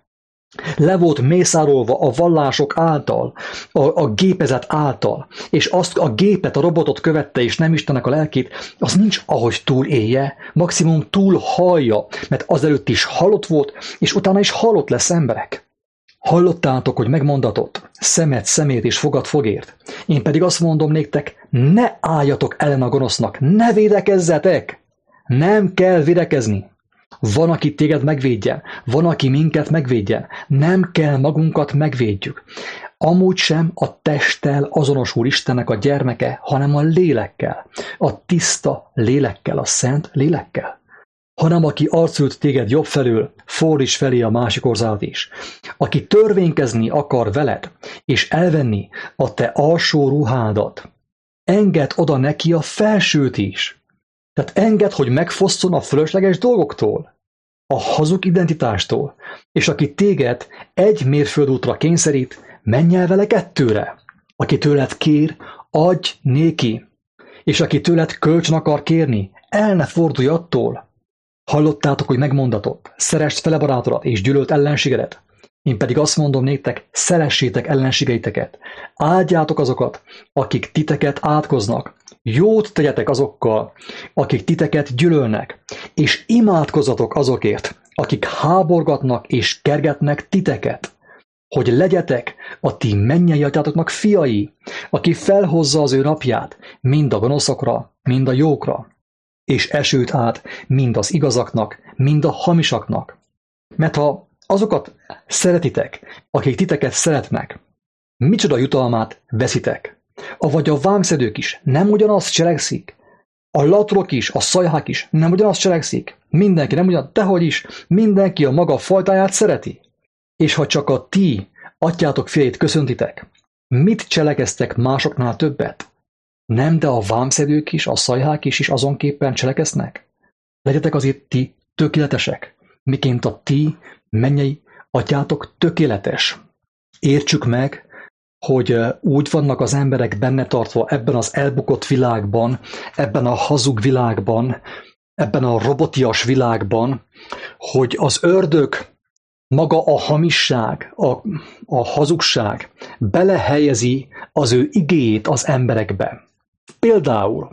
le volt mészárolva a vallások által, a, a gépezet által, és azt a gépet, a robotot követte, és nem Istennek a lelkét, az nincs ahogy túlélje, maximum túlhalja, mert azelőtt is halott volt, és utána is halott lesz emberek. Hallottátok, hogy megmondatott, szemed szemét és fogad fogért. Én pedig azt mondom néktek, ne álljatok ellen a gonosznak, ne védekezzetek! Nem kell védekezni. Van, aki téged megvédjen, van, aki minket megvédjen. Nem kell magunkat megvédjük. Amúgy sem a testtel azonosul Istennek a gyermeke, hanem a lélekkel. A tiszta lélekkel, a szent lélekkel. Hanem aki arcült téged jobb felől, fordíts felé a másik oldalt is. Aki törvénykezni akar veled, és elvenni a te alsó ruhádat, engedd oda neki a felsőt is. Tehát engedd, hogy megfosszon a fölösleges dolgoktól, a hazug identitástól, és aki téged egy mérföldútra kényszerít, menj el vele kettőre. Aki tőled kér, adj néki, és aki tőled kölcsön akar kérni, el ne fordulj attól. Hallottátok, hogy megmondatott, szeresd fele barátodat, és gyűlölt ellenségedet. Én pedig azt mondom néktek, szeressétek ellenségeiteket. Áldjátok azokat, akik titeket átkoznak. Jót tegyetek azokkal, akik titeket gyűlölnek, és imádkozzatok azokért, akik háborgatnak és kergetnek titeket, hogy legyetek a ti mennyei atyátoknak fiai, aki felhozza az ő napját, mind a gonoszokra, mind a jókra, és esőt át mind az igazaknak, mind a hamisaknak. Mert ha azokat szeretitek, akik titeket szeretnek, micsoda jutalmát veszitek? Avagy a vámszedők is nem ugyanazt cselekszik? A latrok is, a szajhák is nem ugyanazt cselekszik? Mindenki nem ugyan, dehogy is, mindenki a maga fajtáját szereti. És ha csak a ti atyátok fiait köszöntitek, mit cselekeztek másoknál többet? Nem, de a vámszedők is, a szajhák is, is azonképpen cselekeznek? Legyetek azért ti tökéletesek, miként a ti mennyei atyátok tökéletes. Értsük meg, hogy úgy vannak az emberek benne tartva ebben az elbukott világban, ebben a hazug világban, ebben a robotias világban, hogy az ördög, maga a hamisság, a, a hazugság belehelyezi az ő igéjét az emberekbe. Például,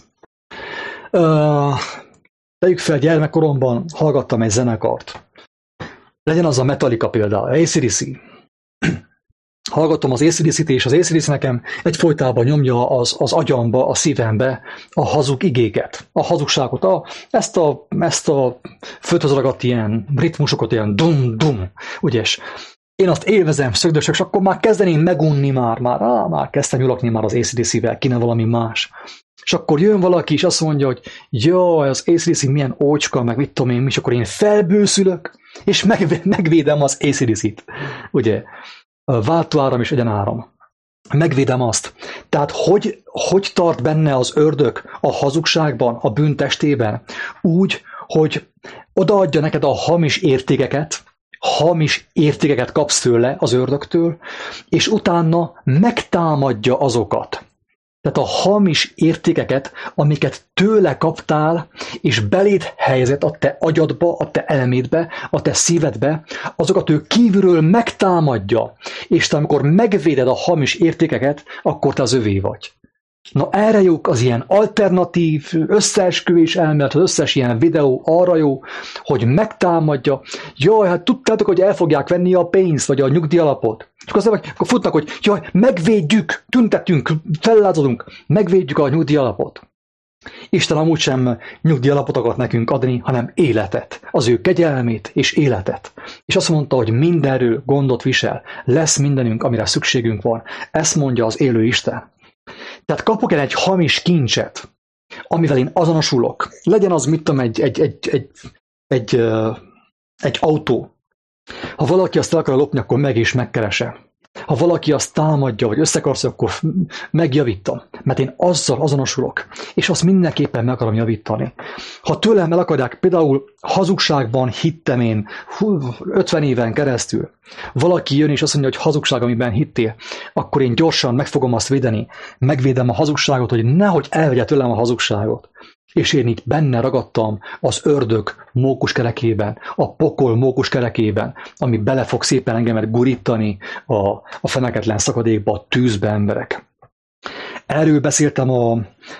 uh, tegyük fel, gyermekkoromban hallgattam egy zenekart. Legyen az a Metallica például, á cé dé cé. Hallgatom az á cé dé cét, és az á cé dé cé nekem egyfolytában nyomja az, az agyamba, a szívembe a hazug igéket, a hazugságot, a, ezt a, ezt a földhöz ragadt ilyen ritmusokat, ilyen dum-dum, ügyes. Én azt élvezem, szögdösök, és akkor már kezdeném megunni már, már, á, már kezdtem nyulakni már az á cé dé cével, kéne valami más. És akkor jön valaki, és azt mondja, hogy jaj, az á cé dé cé milyen ócska, meg mit tudom én, és akkor én felbőszülök, és meg, megvédem az á cé dé cét, ugye? Váltóáram és egyenáram. Megvédem azt. Tehát hogy, hogy tart benne az ördög a hazugságban, a bűn testében? Úgy, hogy odaadja neked a hamis értékeket, hamis értékeket kapsz tőle az ördögtől, és utána megtámadja azokat, Tehát a hamis értékeket, amiket tőle kaptál, és beléd helyezett a te agyadba, a te elmédbe, a te szívedbe, azokat ő kívülről megtámadja, és te amikor megvéded a hamis értékeket, akkor te az övé vagy. Na erre jók az ilyen alternatív, összeesküvés elmélet, az összes ilyen videó arra jó, hogy megtámadja. Jaj, hát tudtátok, hogy el fogják venni a pénzt, vagy a nyugdíjalapot. És akkor, azt akkor futnak, hogy jaj, megvédjük, tüntetünk, fellázadunk, megvédjük a nyugdíjalapot. Isten amúgy sem nyugdíjalapot akart nekünk adni, hanem életet, az ő kegyelmét és életet. És azt mondta, hogy mindenről gondot visel, lesz mindenünk, amire szükségünk van. Ezt mondja az élő Isten. Tehát kapok el egy hamis kincset, amivel én azonosulok. Legyen az, mit tudom, egy, egy, egy, egy, egy, egy, egy autó. Ha valaki azt el akar lopni, akkor meg is megkerese. Ha valaki azt támadja, vagy összekarszol, akkor megjavítom. Mert én azzal azonosulok, és azt mindenképpen meg akarom javítani. Ha tőlem el akarják, például hazugságban hittem én ötven éven keresztül, valaki jön és azt mondja, hogy hazugság, amiben hittél, akkor én gyorsan meg fogom azt védeni, megvédem a hazugságot, hogy nehogy elvegye tőlem a hazugságot. És én itt benne ragadtam az ördög mókuskerekében, a pokol mókuskerekében, ami bele fog szépen engemet gurítani a, a feneketlen szakadékba, a tűzbe, emberek. Erről beszéltem a,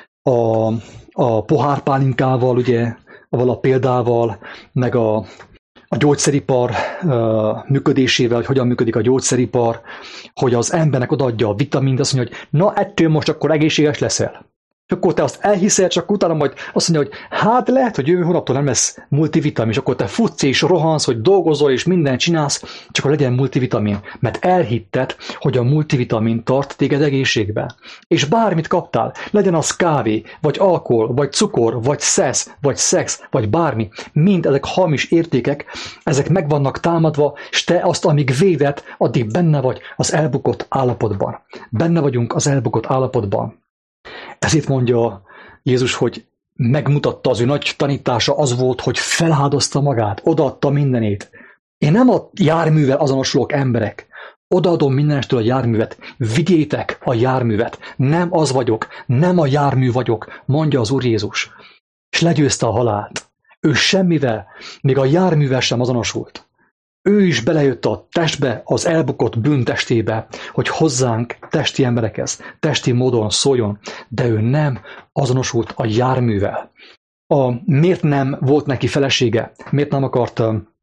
a, a pohárpálinkával, ugye, avval a példával, meg a, a gyógyszeripar uh, működésével, hogy hogyan működik a gyógyszeripar, hogy az embernek odaadja a vitamint, azt mondja, hogy na ettől most akkor egészséges leszel. És akkor te azt elhiszel, csak utána majd azt mondja, hogy hát lehet, hogy jövő hónaptól nem lesz multivitamin, és akkor te futsz és rohansz, hogy dolgozol és mindent csinálsz, csak hogy legyen multivitamin. Mert elhitted, hogy a multivitamin tart téged egészségben. És bármit kaptál, legyen az kávé, vagy alkohol, vagy cukor, vagy szesz, vagy szex, vagy bármi, mind ezek hamis értékek, ezek meg vannak támadva, és te azt, amíg véded, addig benne vagy az elbukott állapotban. Benne vagyunk az elbukott állapotban. Ezért mondja Jézus, hogy megmutatta az ő nagy tanítása az volt, hogy feláldozta magát, odaadta mindenét. Én nem a járművel azonosulok, emberek. Odaadom mindenestől a járművet. Vigyétek a járművet. Nem az vagyok, nem a jármű vagyok, mondja az Úr Jézus. És legyőzte a halált. Ő semmivel, még a járművel sem azonosult. Ő is belejött a testbe, az elbukott bűntestébe, hogy hozzánk testi emberekhez, testi módon szóljon, de ő nem azonosult a járművel. A, miért nem volt neki felesége? Miért nem akart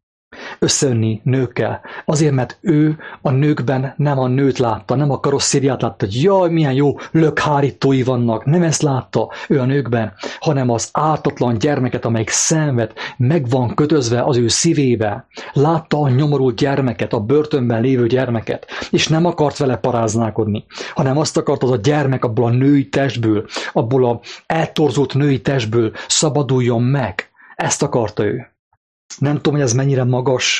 összeönni nőkkel? Azért, mert ő a nőkben nem a nőt látta, nem a karosszériát látta, hogy jaj, milyen jó lökhárítói vannak, nem ezt látta ő a nőkben, hanem az ártatlan gyermeket, amelyik szenved, meg van kötözve az ő szívébe. Látta a nyomorult gyermeket, a börtönben lévő gyermeket, és nem akart vele paráználkodni, hanem azt akart, az a gyermek abból a női testből, abból a eltorzult női testből szabaduljon meg. Ezt akarta ő. Nem tudom, hogy ez mennyire magas,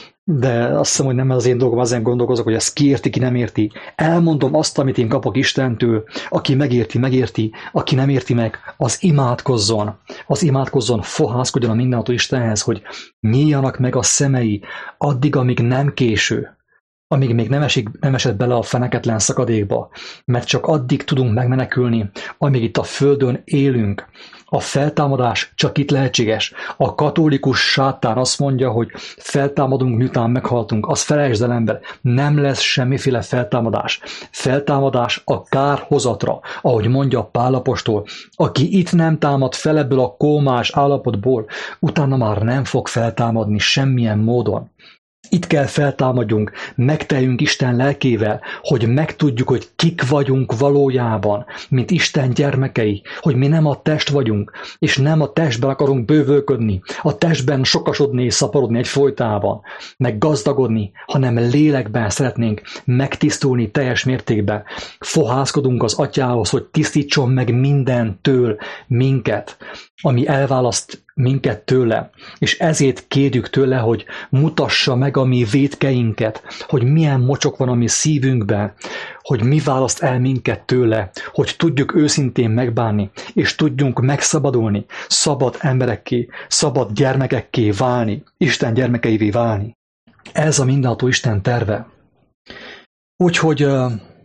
de azt hiszem, hogy nem ez az én dolgom, ezen gondolkozok, hogy ezt ki érti, ki nem érti. Elmondom azt, amit én kapok Istentől, aki megérti, megérti, aki nem érti meg, az imádkozzon. Az imádkozzon, fohászkodjon a mindenható Istenhez, hogy nyíljanak meg a szemei addig, amíg nem késő. Amíg még nem, esik, nem esett bele a feneketlen szakadékba, mert csak addig tudunk megmenekülni, amíg itt a földön élünk. A feltámadás csak itt lehetséges. A katolikus sátán azt mondja, hogy feltámadunk, miután meghaltunk. Az felejtsd el, ember. Nem lesz semmiféle feltámadás. Feltámadás a kárhozatra, ahogy mondja Pál apostol. Aki itt nem támad fel ebből a kómás állapotból, utána már nem fog feltámadni semmilyen módon. Itt kell feltámadjunk, megteljünk Isten lelkével, hogy megtudjuk, hogy kik vagyunk valójában, mint Isten gyermekei, hogy mi nem a test vagyunk, és nem a testben akarunk bővölködni, a testben sokasodni és szaporodni egyfolytában, meg gazdagodni, hanem lélekben szeretnénk megtisztulni teljes mértékben. Fohászkodunk az Atyához, hogy tisztítson meg mindentől minket, ami elválaszt minket tőle, és ezért kérjük tőle, hogy mutassa meg a mi vétkeinket, hogy milyen mocsok van a mi szívünkben, hogy mi választ el minket tőle, hogy tudjuk őszintén megbánni, és tudjunk megszabadulni, szabad emberekké, szabad gyermekekké válni, Isten gyermekeivé válni. Ez a mindenható Isten terve. Úgyhogy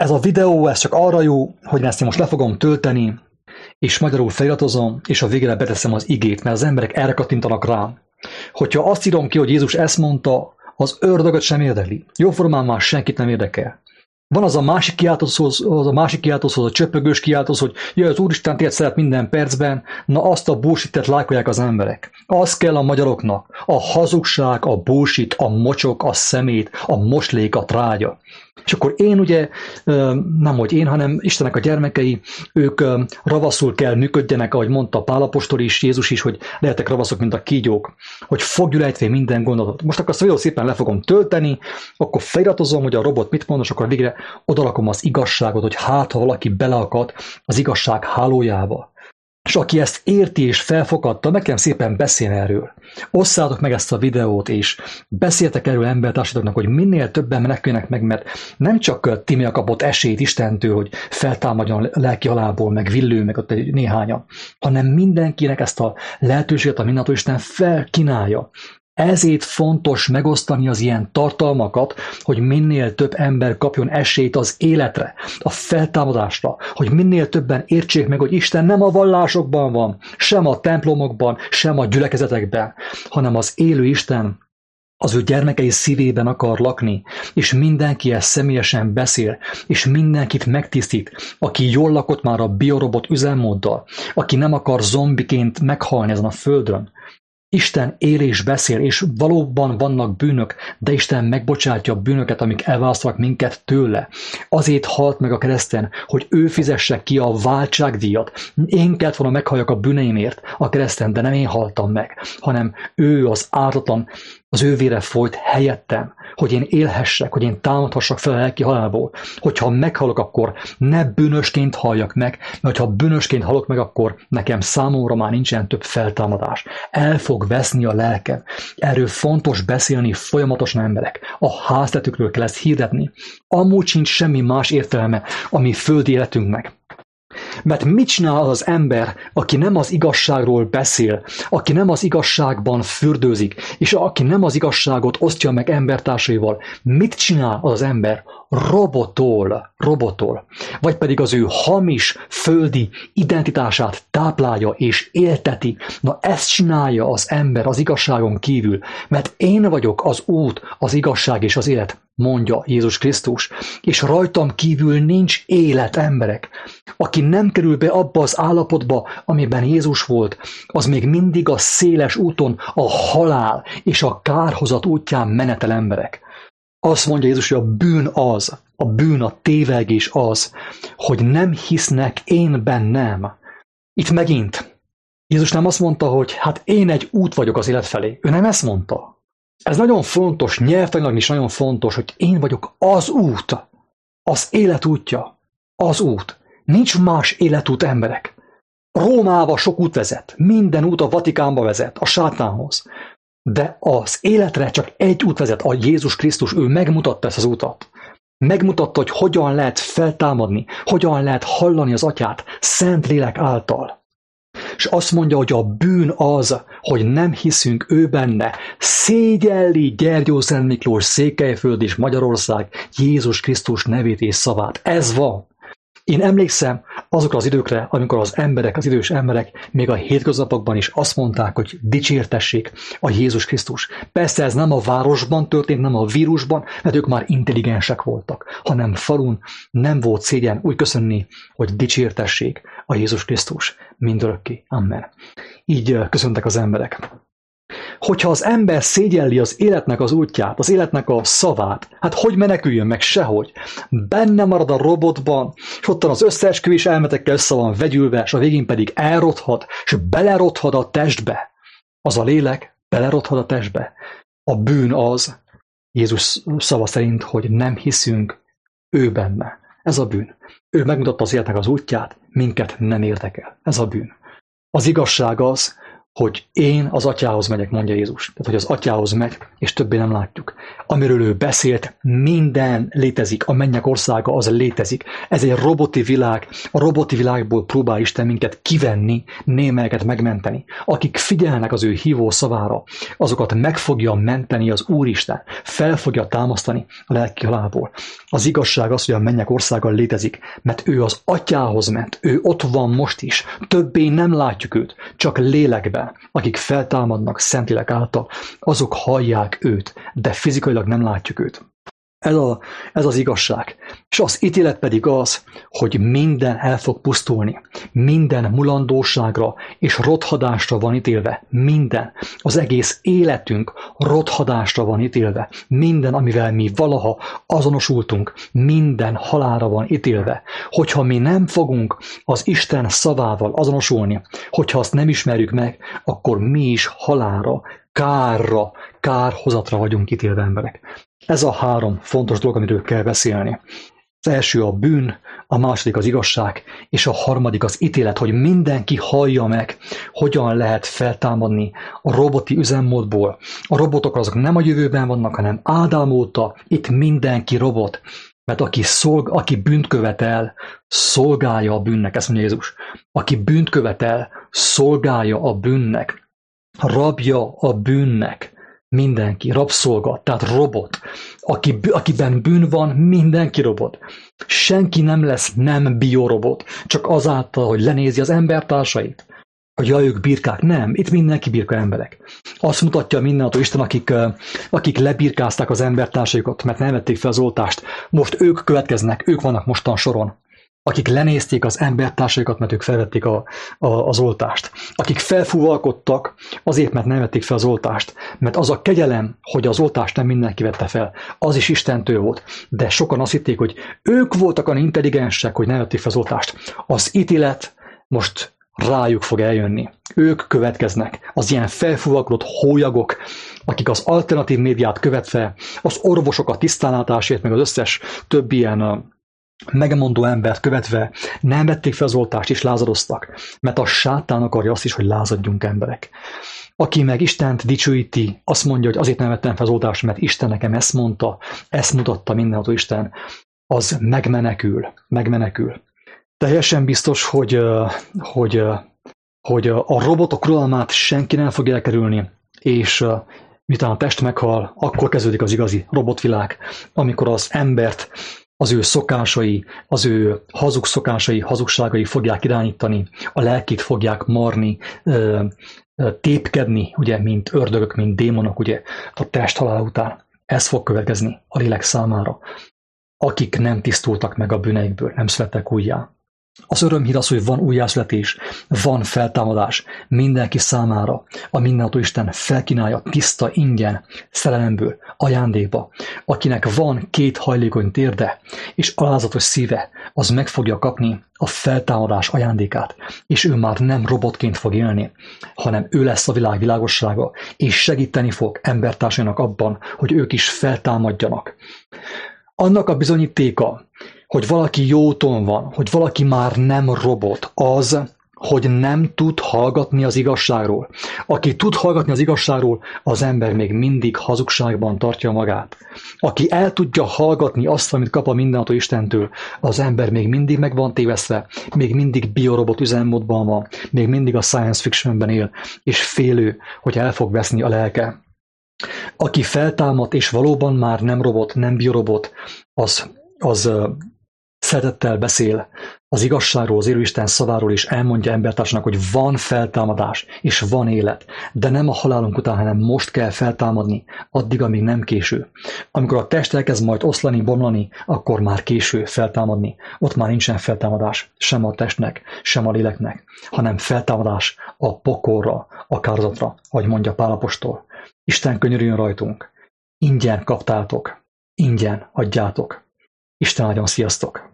Ez a videó, ez csak arra jó, hogy ezt én most le fogom tölteni, és magyarul feliratozom, és a végére beteszem az igét, mert az emberek erre kattintanak rám. Hogyha azt írom ki, hogy Jézus ezt mondta, az ördögöt sem érdekli. Jóformán már senkit nem érdekel. Van az a másik kiáltószó, az a másik kiáltószó, az a csöpögős kiáltószó, hogy jaj, az Úristen téged szeret minden percben, na azt a bullshit-et lájkolják az emberek. Az kell a magyaroknak. A hazugság, a bullshit, a mocsok, a szemét, a moslék, a trágya. És akkor én ugye, nem hogy én, hanem Istennek a gyermekei, ők ravaszul kell működjenek, ahogy mondta Pál apostol is, Jézus is, hogy lehetek ravaszok, mint a kígyók, hogy foggyulejtve minden gondolatot. Most akkor azt a videót szépen le fogom tölteni, akkor feliratozom, hogy a robot mit mond, és akkor végre odalakom az igazságot, hogy hát, ha valaki beleakad az igazság hálójába. És aki ezt érti és felfogadta, nekem szépen beszél erről. Osszátok meg ezt a videót, és beszéltek erről embertársadalmaknak, hogy minél többen meneküljenek meg, mert nem csak Tímea kapott esélyt Istentől, hogy feltámadjon a lelki halálból, meg Villő, meg ott egy néhányan, hanem mindenkinek ezt a lehetőséget a mindentől Isten felkínálja. Ezért fontos megosztani az ilyen tartalmakat, hogy minél több ember kapjon esélyt az életre, a feltámadásra, hogy minél többen értsék meg, hogy Isten nem a vallásokban van, sem a templomokban, sem a gyülekezetekben, hanem az élő Isten az ő gyermekei szívében akar lakni, és mindenkihez személyesen beszél, és mindenkit megtisztít, aki jól lakott már a biorobot üzemmóddal, aki nem akar zombiként meghalni ezen a földön. Isten él és beszél, és valóban vannak bűnök, de Isten megbocsátja a bűnöket, amik elválasztanak minket tőle. Azért halt meg a kereszten, hogy ő fizesse ki a váltságdíjat. Én kellett volna meghalljak a bűneimért a kereszten, de nem én haltam meg, hanem ő az ártatlan, az ő vére folyt helyettem, hogy én élhessek, hogy én támadhassak fel a lelki halálból. Hogyha meghalok, akkor ne bűnösként halljak meg, mert ha bűnösként halok meg, akkor nekem számomra már nincsen több feltámadás. El fog veszni a lelkem. Erről fontos beszélni folyamatosan emberek. A háztetükről kell ezt hirdetni. Amúgy sincs semmi más értelme a mi földi életünknek. Mert mit csinál az az ember, aki nem az igazságról beszél, aki nem az igazságban fürdőzik, és aki nem az igazságot osztja meg embertársaival? Mit csinál az az ember? Robotol, robotol. Vagy pedig az ő hamis, földi identitását táplálja és élteti. Na ezt csinálja az ember az igazságon kívül, mert én vagyok az út, az igazság és az élet, mondja Jézus Krisztus, és rajtam kívül nincs élet, emberek. Aki nem kerül be abba az állapotba, amiben Jézus volt, az még mindig a széles úton, a halál és a kárhozat útján menetel, emberek. Azt mondja Jézus, hogy a bűn az, a bűn, a tévegés az, hogy nem hisznek én bennem. Itt megint Jézus nem azt mondta, hogy hát én egy út vagyok az élet felé. Ő nem ezt mondta. Ez nagyon fontos, nyelvtanilag is nagyon fontos, hogy én vagyok az út, az élet útja, az út. Nincs más életút, emberek. Rómába sok út vezet, minden út a Vatikánba vezet, a sátánhoz. De az életre csak egy út vezet, a Jézus Krisztus, ő megmutatta ezt az utat. Megmutatta, hogy hogyan lehet feltámadni, hogyan lehet hallani az Atyát, Szent Lélek által. És azt mondja, hogy a bűn az, hogy nem hiszünk ő benne. Szégyelli Gyergyó Szent Miklós, Székelyföld és Magyarország Jézus Krisztus nevét és szavát. Ez van. Én emlékszem azokra az időkre, amikor az emberek, az idős emberek még a hétköznapokban is azt mondták, hogy dicsértessék a Jézus Krisztus. Persze ez nem a városban történt, nem a vírusban, mert ők már intelligensek voltak, hanem falun nem volt szégyen úgy köszönni, hogy dicsértessék a Jézus Krisztus mindörökké. Amen. Így köszöntek az emberek. Hogyha az ember szégyelli az életnek az útját, az életnek a szavát, hát hogy meneküljön meg? Sehogy. Benne marad a robotban, és ottan az összeesküvés elmetekkel össze van vegyülve, és a végén pedig elrothat, és belerothat a testbe. Az a lélek belerothat a testbe. A bűn az, Jézus szava szerint, hogy nem hiszünk ő benne. Ez a bűn. Ő megmutatta az életnek az útját, minket nem érdekel. Ez a bűn. Az igazság az, hogy én az atyához megyek, mondja Jézus. Tehát, hogy az atyához megy, és többé nem látjuk. Amiről ő beszélt, minden létezik. A mennyek országa az létezik. Ez egy roboti világ. A roboti világból próbál Isten minket kivenni, némelyeket megmenteni. Akik figyelnek az ő hívó szavára, azokat meg fogja menteni az Úristen. Fel fogja támasztani a lelki halálból. Az igazság az, hogy a mennyek országa létezik, mert ő az atyához ment. Ő ott van most is. Többé nem látjuk őt, csak lélekben. Akik feltámadnak Szentlélek által, azok hallják őt, de fizikailag nem látjuk őt. Ez, a, ez az igazság. És az ítélet pedig az, hogy minden el fog pusztulni. Minden mulandóságra és rothadásra van ítélve. Minden. Az egész életünk rothadásra van ítélve. Minden, amivel mi valaha azonosultunk, minden halálra van ítélve. Hogyha mi nem fogunk az Isten szavával azonosulni, hogyha azt nem ismerjük meg, akkor mi is halálra, kárra, kárhozatra vagyunk ítélve, emberek. Ez a három fontos dolog, amiről kell beszélni. Az első a bűn, a második az igazság, és a harmadik az ítélet, hogy mindenki hallja meg, hogyan lehet feltámadni a roboti üzemmódból. A robotok azok nem a jövőben vannak, hanem Ádám óta itt mindenki robot. Mert aki, szolg, aki bűnt követel, szolgálja a bűnnek, ezt mondja Jézus. Aki bűnt követel, szolgálja a bűnnek. Rabja a bűnnek. Mindenki, rabszolga, tehát robot. Aki, akiben bűn van, mindenki robot. Senki nem lesz nem biorobot, csak azáltal, hogy lenézi az embertársait. Hogy ja, ők birkák. Nem, itt mindenki birka emberek. Azt mutatja mindentől Isten, akik, akik lebirkázták az embertársaikat, mert nem vették fel az oltást. Most ők következnek, ők vannak mostan soron. Akik lenézték az embertársaikat, mert ők felvették a, a, az oltást. Akik felfúvalkodtak azért, mert nem vették fel az oltást. Mert az a kegyelem, hogy az oltást nem mindenki vette fel, az is Istentől volt. De sokan azt hitték, hogy ők voltak olyan intelligensek, hogy nem vették fel az oltást. Az ítélet most rájuk fog eljönni. Ők következnek. Az ilyen felfúvalkodott hólyagok, akik az alternatív médiát követve, az orvosokat tisztánlátásért, meg az összes több ilyen megmondó embert követve nem vették fel az oltást és lázadoztak, mert a sátán akarja azt is, hogy lázadjunk, emberek. Aki meg Istent dicsőíti, azt mondja, hogy azért nem vettem fel az oltást, mert Isten nekem ezt mondta, ezt mutatta mindenható Isten, az megmenekül, megmenekül. Teljesen biztos, hogy, hogy, hogy a robotok uralmát senki nem fog elkerülni, és miután a test meghal, akkor kezdődik az igazi robotvilág, amikor az embert az ő szokásai, az ő hazug szokásai, hazugságai fogják irányítani, a lelkét fogják marni, tépkedni, ugye, mint ördögök, mint démonok, ugye, a test halál után. Ez fog következni a lélek számára, akik nem tisztultak meg a bűneikből, nem születtek újjá. Az örömhír az, hogy van újjászületés, van feltámadás mindenki számára. A mindenható Isten felkínálja tiszta ingyen, szerelemből, ajándékba. Akinek van két hajlékony térde és alázatos szíve, az meg fogja kapni a feltámadás ajándékát, és ő már nem robotként fog élni, hanem ő lesz a világ világossága, és segíteni fog embertársainak abban, hogy ők is feltámadjanak. Annak a bizonyítéka, hogy valaki jó úton van, hogy valaki már nem robot, az, hogy nem tud hallgatni az igazságról. Aki tud hallgatni az igazságról, az ember még mindig hazugságban tartja magát. Aki el tudja hallgatni azt, amit kap a mindenható Istentől, az ember még mindig meg van tévesztve, még mindig biorobot üzemmódban van, még mindig a science fictionben él, és félő, hogy el fog veszni a lelke. Aki feltámad, és valóban már nem robot, nem biorobot, az, az szeretettel beszél az igazságról, az élő Isten szaváról, és elmondja embertársnak, hogy van feltámadás, és van élet, de nem a halálunk után, hanem most kell feltámadni, addig, amíg nem késő. Amikor a test elkezd majd oszlani, bomlani, akkor már késő feltámadni. Ott már nincsen feltámadás sem a testnek, sem a léleknek, hanem feltámadás a pokolra, a kározatra, ahogy mondja Pál apostol. Isten könyörüljön rajtunk. Ingyen kaptátok, ingyen adjátok. Isten áldjon, sziasztok!